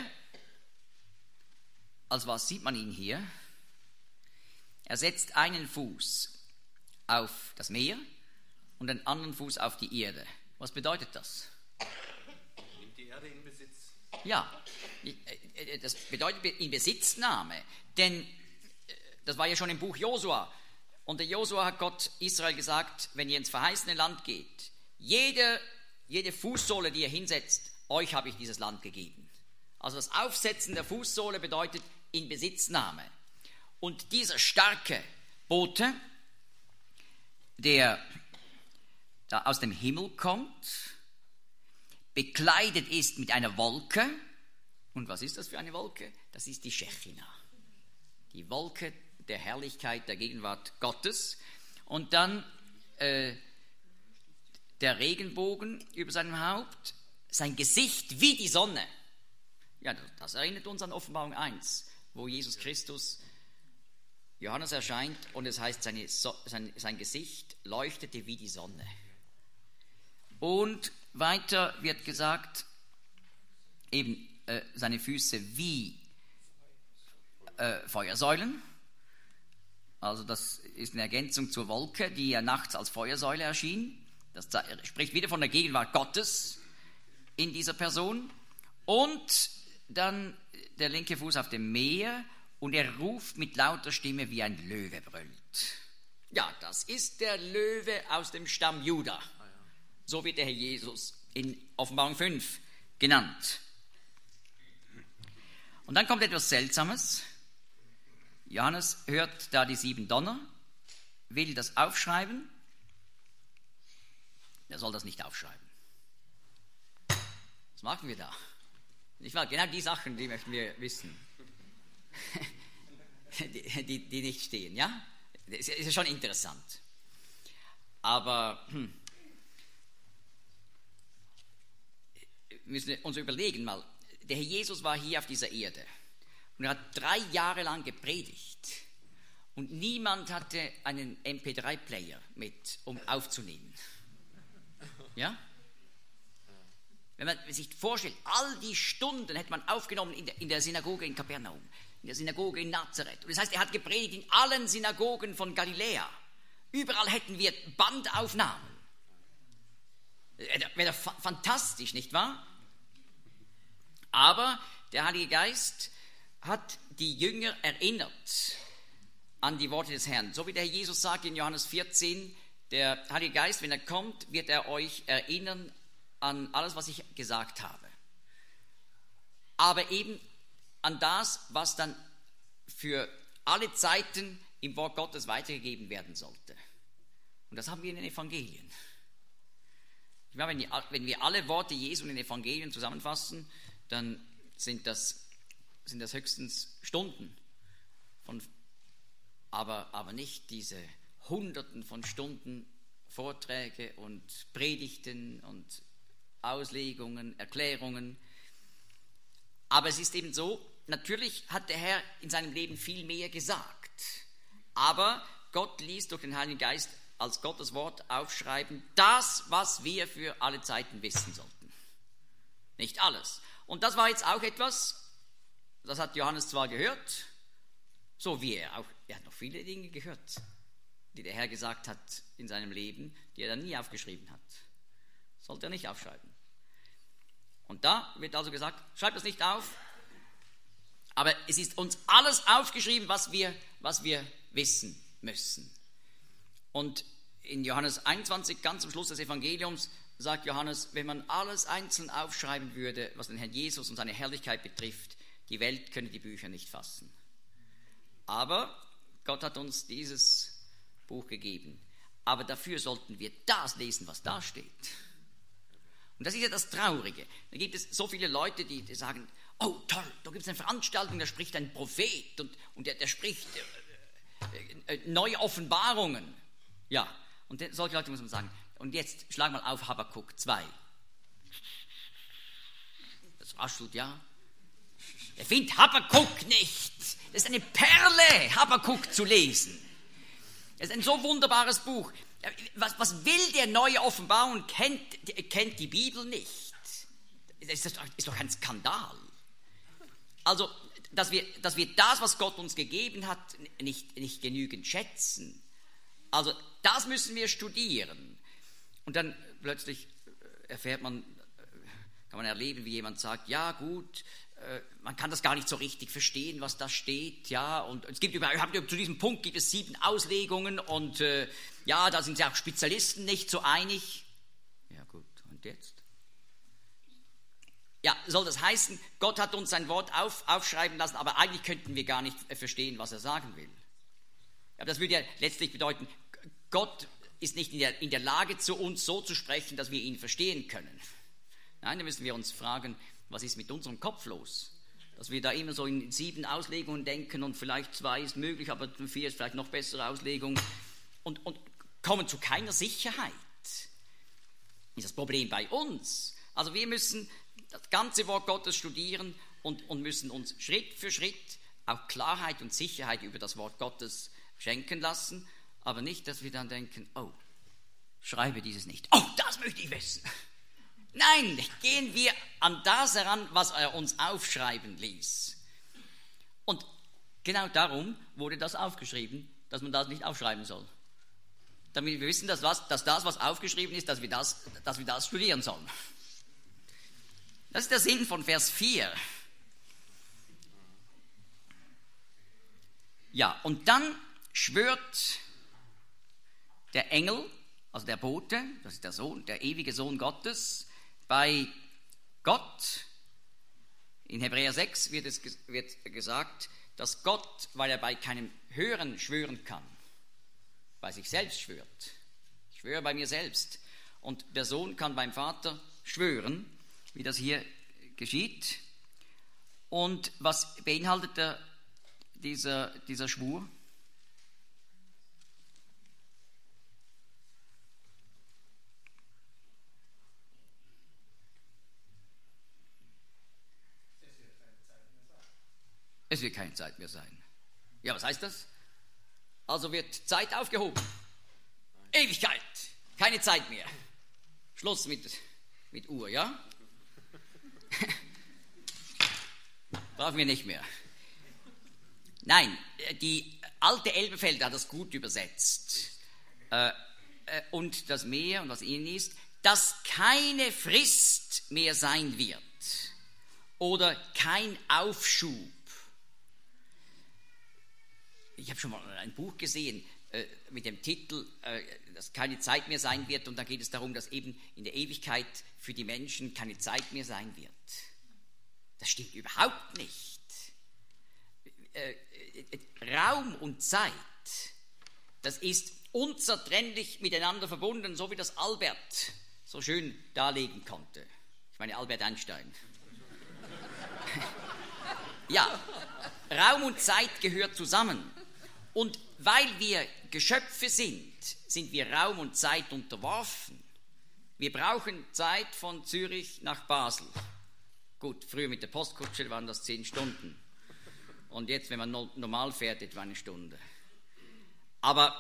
als was sieht man ihn hier? Er setzt einen Fuß auf das Meer und einen anderen Fuß auf die Erde. Was bedeutet das? Nimmt die Erde in Besitz. Ja, das bedeutet in Besitznahme. Denn das war ja schon im Buch Josua. Und der Josua hat Gott Israel gesagt, wenn ihr ins verheißene Land geht, jede Fußsohle, die ihr hinsetzt, euch habe ich dieses Land gegeben. Also das Aufsetzen der Fußsohle bedeutet in Besitznahme. Und dieser starke Bote, der da aus dem Himmel kommt, bekleidet ist mit einer Wolke. Und was ist das für eine Wolke? Das ist die Schechina. Die Wolke der Herrlichkeit, der Gegenwart Gottes. Und dann der Regenbogen über seinem Haupt, sein Gesicht wie die Sonne. Ja, das erinnert uns an Offenbarung 1, wo Jesus Christus Johannes erscheint und es heißt, sein Gesicht leuchtete wie die Sonne. Und weiter wird gesagt, eben seine Füße wie Feuersäulen. Also das ist eine Ergänzung zur Wolke, die ja nachts als Feuersäule erschien. Das spricht wieder von der Gegenwart Gottes in dieser Person. Und dann der linke Fuß auf dem Meer und er ruft mit lauter Stimme, wie ein Löwe brüllt. Ja, das ist der Löwe aus dem Stamm Juda. So wird der Herr Jesus in Offenbarung 5 genannt. Und dann kommt etwas Seltsames. Johannes hört da die 7 Donner, will das aufschreiben. Er soll das nicht aufschreiben. Was machen wir da? Nicht wahr? Genau die Sachen, die möchten wir wissen. die nicht stehen, ja? Das ist ja schon interessant. Aber wir müssen uns überlegen mal, der Herr Jesus war hier auf dieser Erde und er hat 3 Jahre lang gepredigt und niemand hatte einen MP3-Player mit, um aufzunehmen. Ja? Wenn man sich vorstellt, all die Stunden hätte man aufgenommen in der Synagoge in Kapernaum, in der Synagoge in Nazareth. Und das heißt, er hat gepredigt in allen Synagogen von Galiläa. Überall hätten wir Bandaufnahmen. Wäre doch fantastisch, nicht wahr? Aber der Heilige Geist hat die Jünger erinnert an die Worte des Herrn. So wie der Herr Jesus sagt in Johannes 14, der Heilige Geist, wenn er kommt, wird er euch erinnern an alles, was ich gesagt habe. Aber eben an das, was dann für alle Zeiten im Wort Gottes weitergegeben werden sollte. Und das haben wir in den Evangelien. Ich meine, wenn wir alle Worte Jesu in den Evangelien zusammenfassen, dann sind das höchstens Stunden, aber nicht diese Hunderten von Stunden Vorträge und Predigten und Auslegungen, Erklärungen. Aber es ist eben so, natürlich hat der Herr in seinem Leben viel mehr gesagt, aber Gott ließ durch den Heiligen Geist als Gottes Wort aufschreiben, das, was wir für alle Zeiten wissen sollten. Nicht alles. Und das war jetzt auch etwas, das hat Johannes zwar gehört, so wie er hat noch viele Dinge gehört, die der Herr gesagt hat in seinem Leben, die er dann nie aufgeschrieben hat. Sollte er nicht aufschreiben. Und da wird also gesagt, schreibt das nicht auf, aber es ist uns alles aufgeschrieben, was wir wissen müssen. Und in Johannes 21, ganz am Schluss des Evangeliums, sagt Johannes, wenn man alles einzeln aufschreiben würde, was den Herrn Jesus und seine Herrlichkeit betrifft, die Welt könne die Bücher nicht fassen. Aber Gott hat uns dieses Buch gegeben. Aber dafür sollten wir das lesen, was da steht. Und das ist ja das Traurige. Da gibt es so viele Leute, die sagen, oh toll, da gibt es eine Veranstaltung, da spricht ein Prophet und der spricht neue Offenbarungen. Ja, und solche Leute muss man sagen, und jetzt schlag mal auf Habakuk 2. Das raschelt, ja. Er findet Habakuk nicht. Das ist eine Perle, Habakuk zu lesen. Das ist ein so wunderbares Buch. Was will der neue Offenbarung? Kennt die Bibel nicht. Das ist doch ein Skandal. Also, dass wir das, was Gott uns gegeben hat, nicht genügend schätzen. Also, das müssen wir studieren. Und dann plötzlich kann man erleben, wie jemand sagt, ja gut, man kann das gar nicht so richtig verstehen, was da steht, ja, und es gibt überhaupt zu diesem Punkt gibt es 7 Auslegungen und ja, da sind sich auch Spezialisten nicht so einig. Ja gut, und jetzt? Ja, soll das heißen, Gott hat uns sein Wort aufschreiben lassen, aber eigentlich könnten wir gar nicht verstehen, was er sagen will. Aber das würde ja letztlich bedeuten, Gott ist nicht in der Lage, zu uns so zu sprechen, dass wir ihn verstehen können. Nein, da müssen wir uns fragen, was ist mit unserem Kopf los? Dass wir da immer so in 7 Auslegungen denken und vielleicht 2 ist möglich, aber 4 ist vielleicht noch bessere Auslegung und kommen zu keiner Sicherheit. ist das Problem bei uns. Also wir müssen das ganze Wort Gottes studieren und müssen uns Schritt für Schritt auch Klarheit und Sicherheit über das Wort Gottes schenken lassen, aber nicht, dass wir dann denken, oh, schreibe dieses nicht. Oh, das möchte ich wissen. Nein, gehen wir an das heran, was er uns aufschreiben ließ. Und genau darum wurde das aufgeschrieben, dass man das nicht aufschreiben soll. Damit wir wissen, dass das, was aufgeschrieben ist, dass wir das studieren sollen. Das ist der Sinn von Vers 4. Ja, und dann schwört der Engel, also der Bote, das ist der Sohn, der ewige Sohn Gottes, bei Gott. In Hebräer 6 wird gesagt, dass Gott, weil er bei keinem Höheren schwören kann, bei sich selbst schwört. Ich schwöre bei mir selbst. Und der Sohn kann beim Vater schwören, wie das hier geschieht. Und was beinhaltet dieser Schwur? Es wird keine Zeit mehr sein. Ja, was heißt das? Also wird Zeit aufgehoben. Ewigkeit. Keine Zeit mehr. Schluss mit Uhr, ja? Brauchen wir nicht mehr. Nein, die alte Elberfelder hat das gut übersetzt. Und das Meer und was ihnen ist, dass keine Frist mehr sein wird oder kein Aufschub. Ich habe schon mal ein Buch gesehen mit dem Titel, dass keine Zeit mehr sein wird, und da geht es darum, dass eben in der Ewigkeit für die Menschen keine Zeit mehr sein wird. Das stimmt überhaupt nicht. Raum und Zeit, das ist unzertrennlich miteinander verbunden, so wie das Albert so schön darlegen konnte. Ich meine Albert Einstein. Ja, Raum und Zeit gehört zusammen. Und weil wir Geschöpfe sind, sind wir Raum und Zeit unterworfen. Wir brauchen Zeit von Zürich nach Basel. Gut, früher mit der Postkutsche waren das 10 Stunden. Und jetzt, wenn man normal fährt, etwa eine Stunde. Aber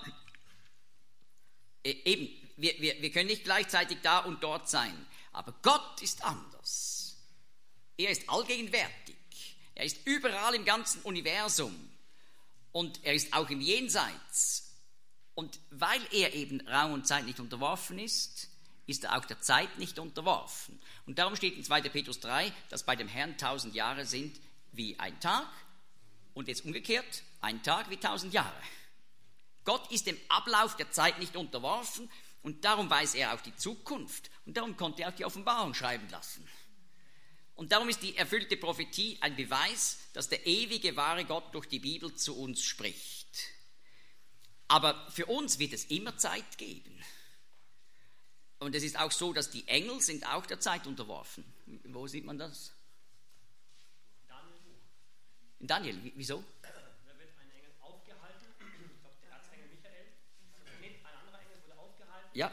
eben, wir können nicht gleichzeitig da und dort sein. Aber Gott ist anders. Er ist allgegenwärtig. Er ist überall im ganzen Universum. Und er ist auch im Jenseits. Und weil er eben Raum und Zeit nicht unterworfen ist, ist er auch der Zeit nicht unterworfen. Und darum steht in 2. Petrus 3, dass bei dem Herrn 1000 Jahre sind wie ein Tag und jetzt umgekehrt, ein Tag wie 1000 Jahre. Gott ist dem Ablauf der Zeit nicht unterworfen und darum weiß er auch die Zukunft und darum konnte er auch die Offenbarung schreiben lassen. Und darum ist die erfüllte Prophetie ein Beweis, dass der ewige, wahre Gott durch die Bibel zu uns spricht. Aber für uns wird es immer Zeit geben. Und es ist auch so, dass die Engel sind auch der Zeit unterworfen. Wo sieht man das? In Daniel, wieso? Da wird ein Engel aufgehalten. Ich glaube, der Erzengel Michael. Ein anderer Engel wurde aufgehalten. Ja.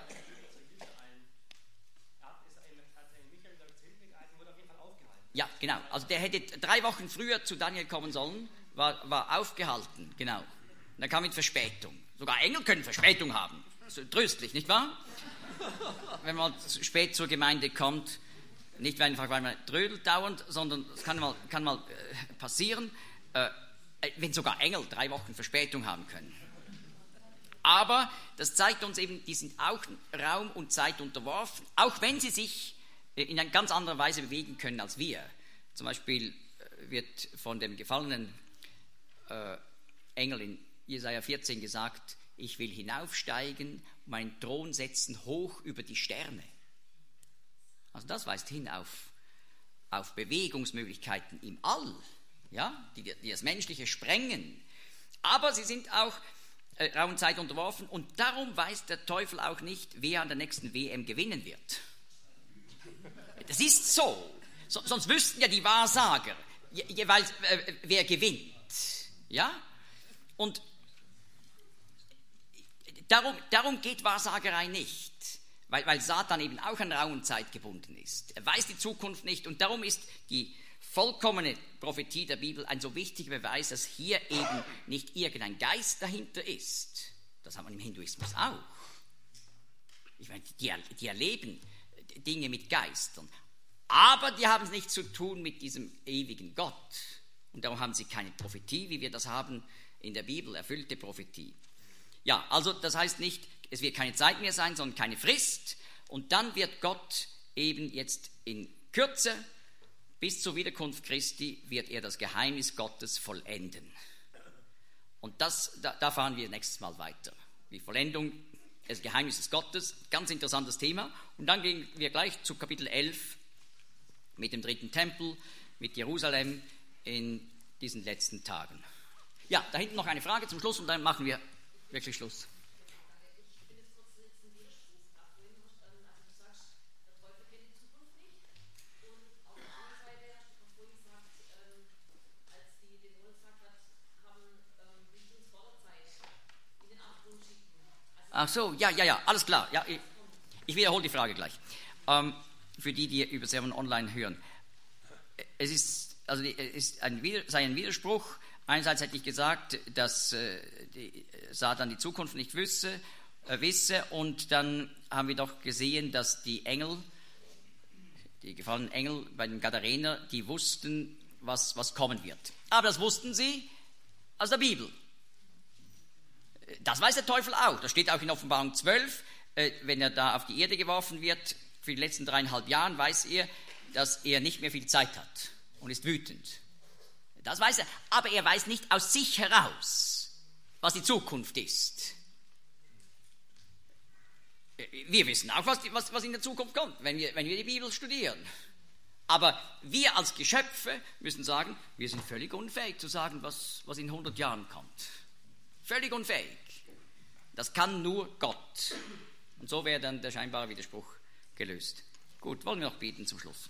Ja, genau. Also der hätte 3 Wochen früher zu Daniel kommen sollen, war aufgehalten, genau. Und er kam mit Verspätung. Sogar Engel können Verspätung haben. So tröstlich, nicht wahr? Wenn man spät zur Gemeinde kommt, nicht einfach, weil man trödelt dauernd, sondern es kann mal passieren, wenn sogar Engel 3 Wochen Verspätung haben können. Aber das zeigt uns eben, die sind auch Raum und Zeit unterworfen, auch wenn sie sich in einer ganz anderen Weise bewegen können als wir. Zum Beispiel wird von dem gefallenen Engel in Jesaja 14 gesagt, ich will hinaufsteigen, meinen Thron setzen hoch über die Sterne. Also das weist hin auf Bewegungsmöglichkeiten im All, ja, die das Menschliche sprengen. Aber sie sind auch Raum und Zeit unterworfen und darum weiß der Teufel auch nicht, wer an der nächsten WM gewinnen wird. Das ist so. Sonst wüssten ja die Wahrsager jeweils, wer gewinnt. Ja? Und darum geht Wahrsagerei nicht. weil Satan eben auch an Raum und Zeit gebunden ist. Er weiß die Zukunft nicht und darum ist die vollkommene Prophetie der Bibel ein so wichtiger Beweis, dass hier eben nicht irgendein Geist dahinter ist. Das hat man im Hinduismus auch. Ich meine, die erleben Dinge mit Geistern, aber die haben nichts zu tun mit diesem ewigen Gott. Und darum haben sie keine Prophetie, wie wir das haben in der Bibel, erfüllte Prophetie. Ja, also das heißt nicht, es wird keine Zeit mehr sein, sondern keine Frist. Und dann wird Gott eben jetzt in Kürze, bis zur Wiederkunft Christi, wird er das Geheimnis Gottes vollenden. Und da fahren wir nächstes Mal weiter. Die Vollendung des Geheimnisses Gottes, ganz interessantes Thema. Und dann gehen wir gleich zu Kapitel 11 mit dem dritten Tempel, mit Jerusalem in diesen letzten Tagen. Ja, da hinten noch eine Frage zum Schluss und dann machen wir wirklich Schluss. Ach so, ja, alles klar. Ja, ich wiederhole die Frage gleich. Für die über Sermon Online hören. Es sei ein Widerspruch. Einerseits hätte ich gesagt, dass Satan die Zukunft nicht wisse, und dann haben wir doch gesehen, dass die gefallenen Engel bei den Gadarener, die wussten, was kommen wird. Aber das wussten sie aus der Bibel. Das weiß der Teufel auch. Das steht auch in Offenbarung 12. Wenn er da auf die Erde geworfen wird, für die letzten 3,5 Jahre, weiß er, dass er nicht mehr viel Zeit hat und ist wütend. Das weiß er. Aber er weiß nicht aus sich heraus, was die Zukunft ist. Wir wissen auch, was in der Zukunft kommt, wenn wir die Bibel studieren. Aber wir als Geschöpfe müssen sagen, wir sind völlig unfähig zu sagen, was in 100 Jahren kommt. Völlig unfähig. Das kann nur Gott. Und so wäre dann der scheinbare Widerspruch gelöst. Gut, wollen wir noch beten zum Schluss.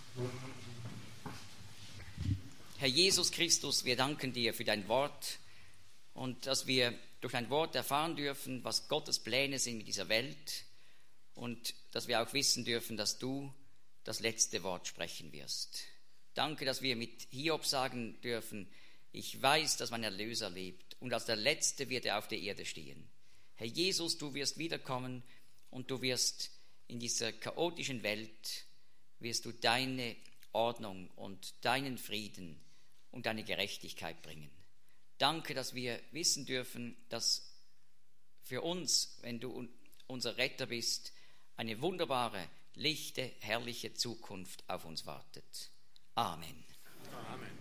Herr Jesus Christus, wir danken dir für dein Wort und dass wir durch dein Wort erfahren dürfen, was Gottes Pläne sind mit dieser Welt und dass wir auch wissen dürfen, dass du das letzte Wort sprechen wirst. Danke, dass wir mit Hiob sagen dürfen, ich weiß, dass mein Erlöser lebt und als der Letzte wird er auf der Erde stehen. Herr Jesus, du wirst wiederkommen und du wirst in dieser chaotischen Welt, wirst du deine Ordnung und deinen Frieden und deine Gerechtigkeit bringen. Danke, dass wir wissen dürfen, dass für uns, wenn du unser Retter bist, eine wunderbare, lichte, herrliche Zukunft auf uns wartet. Amen. Amen.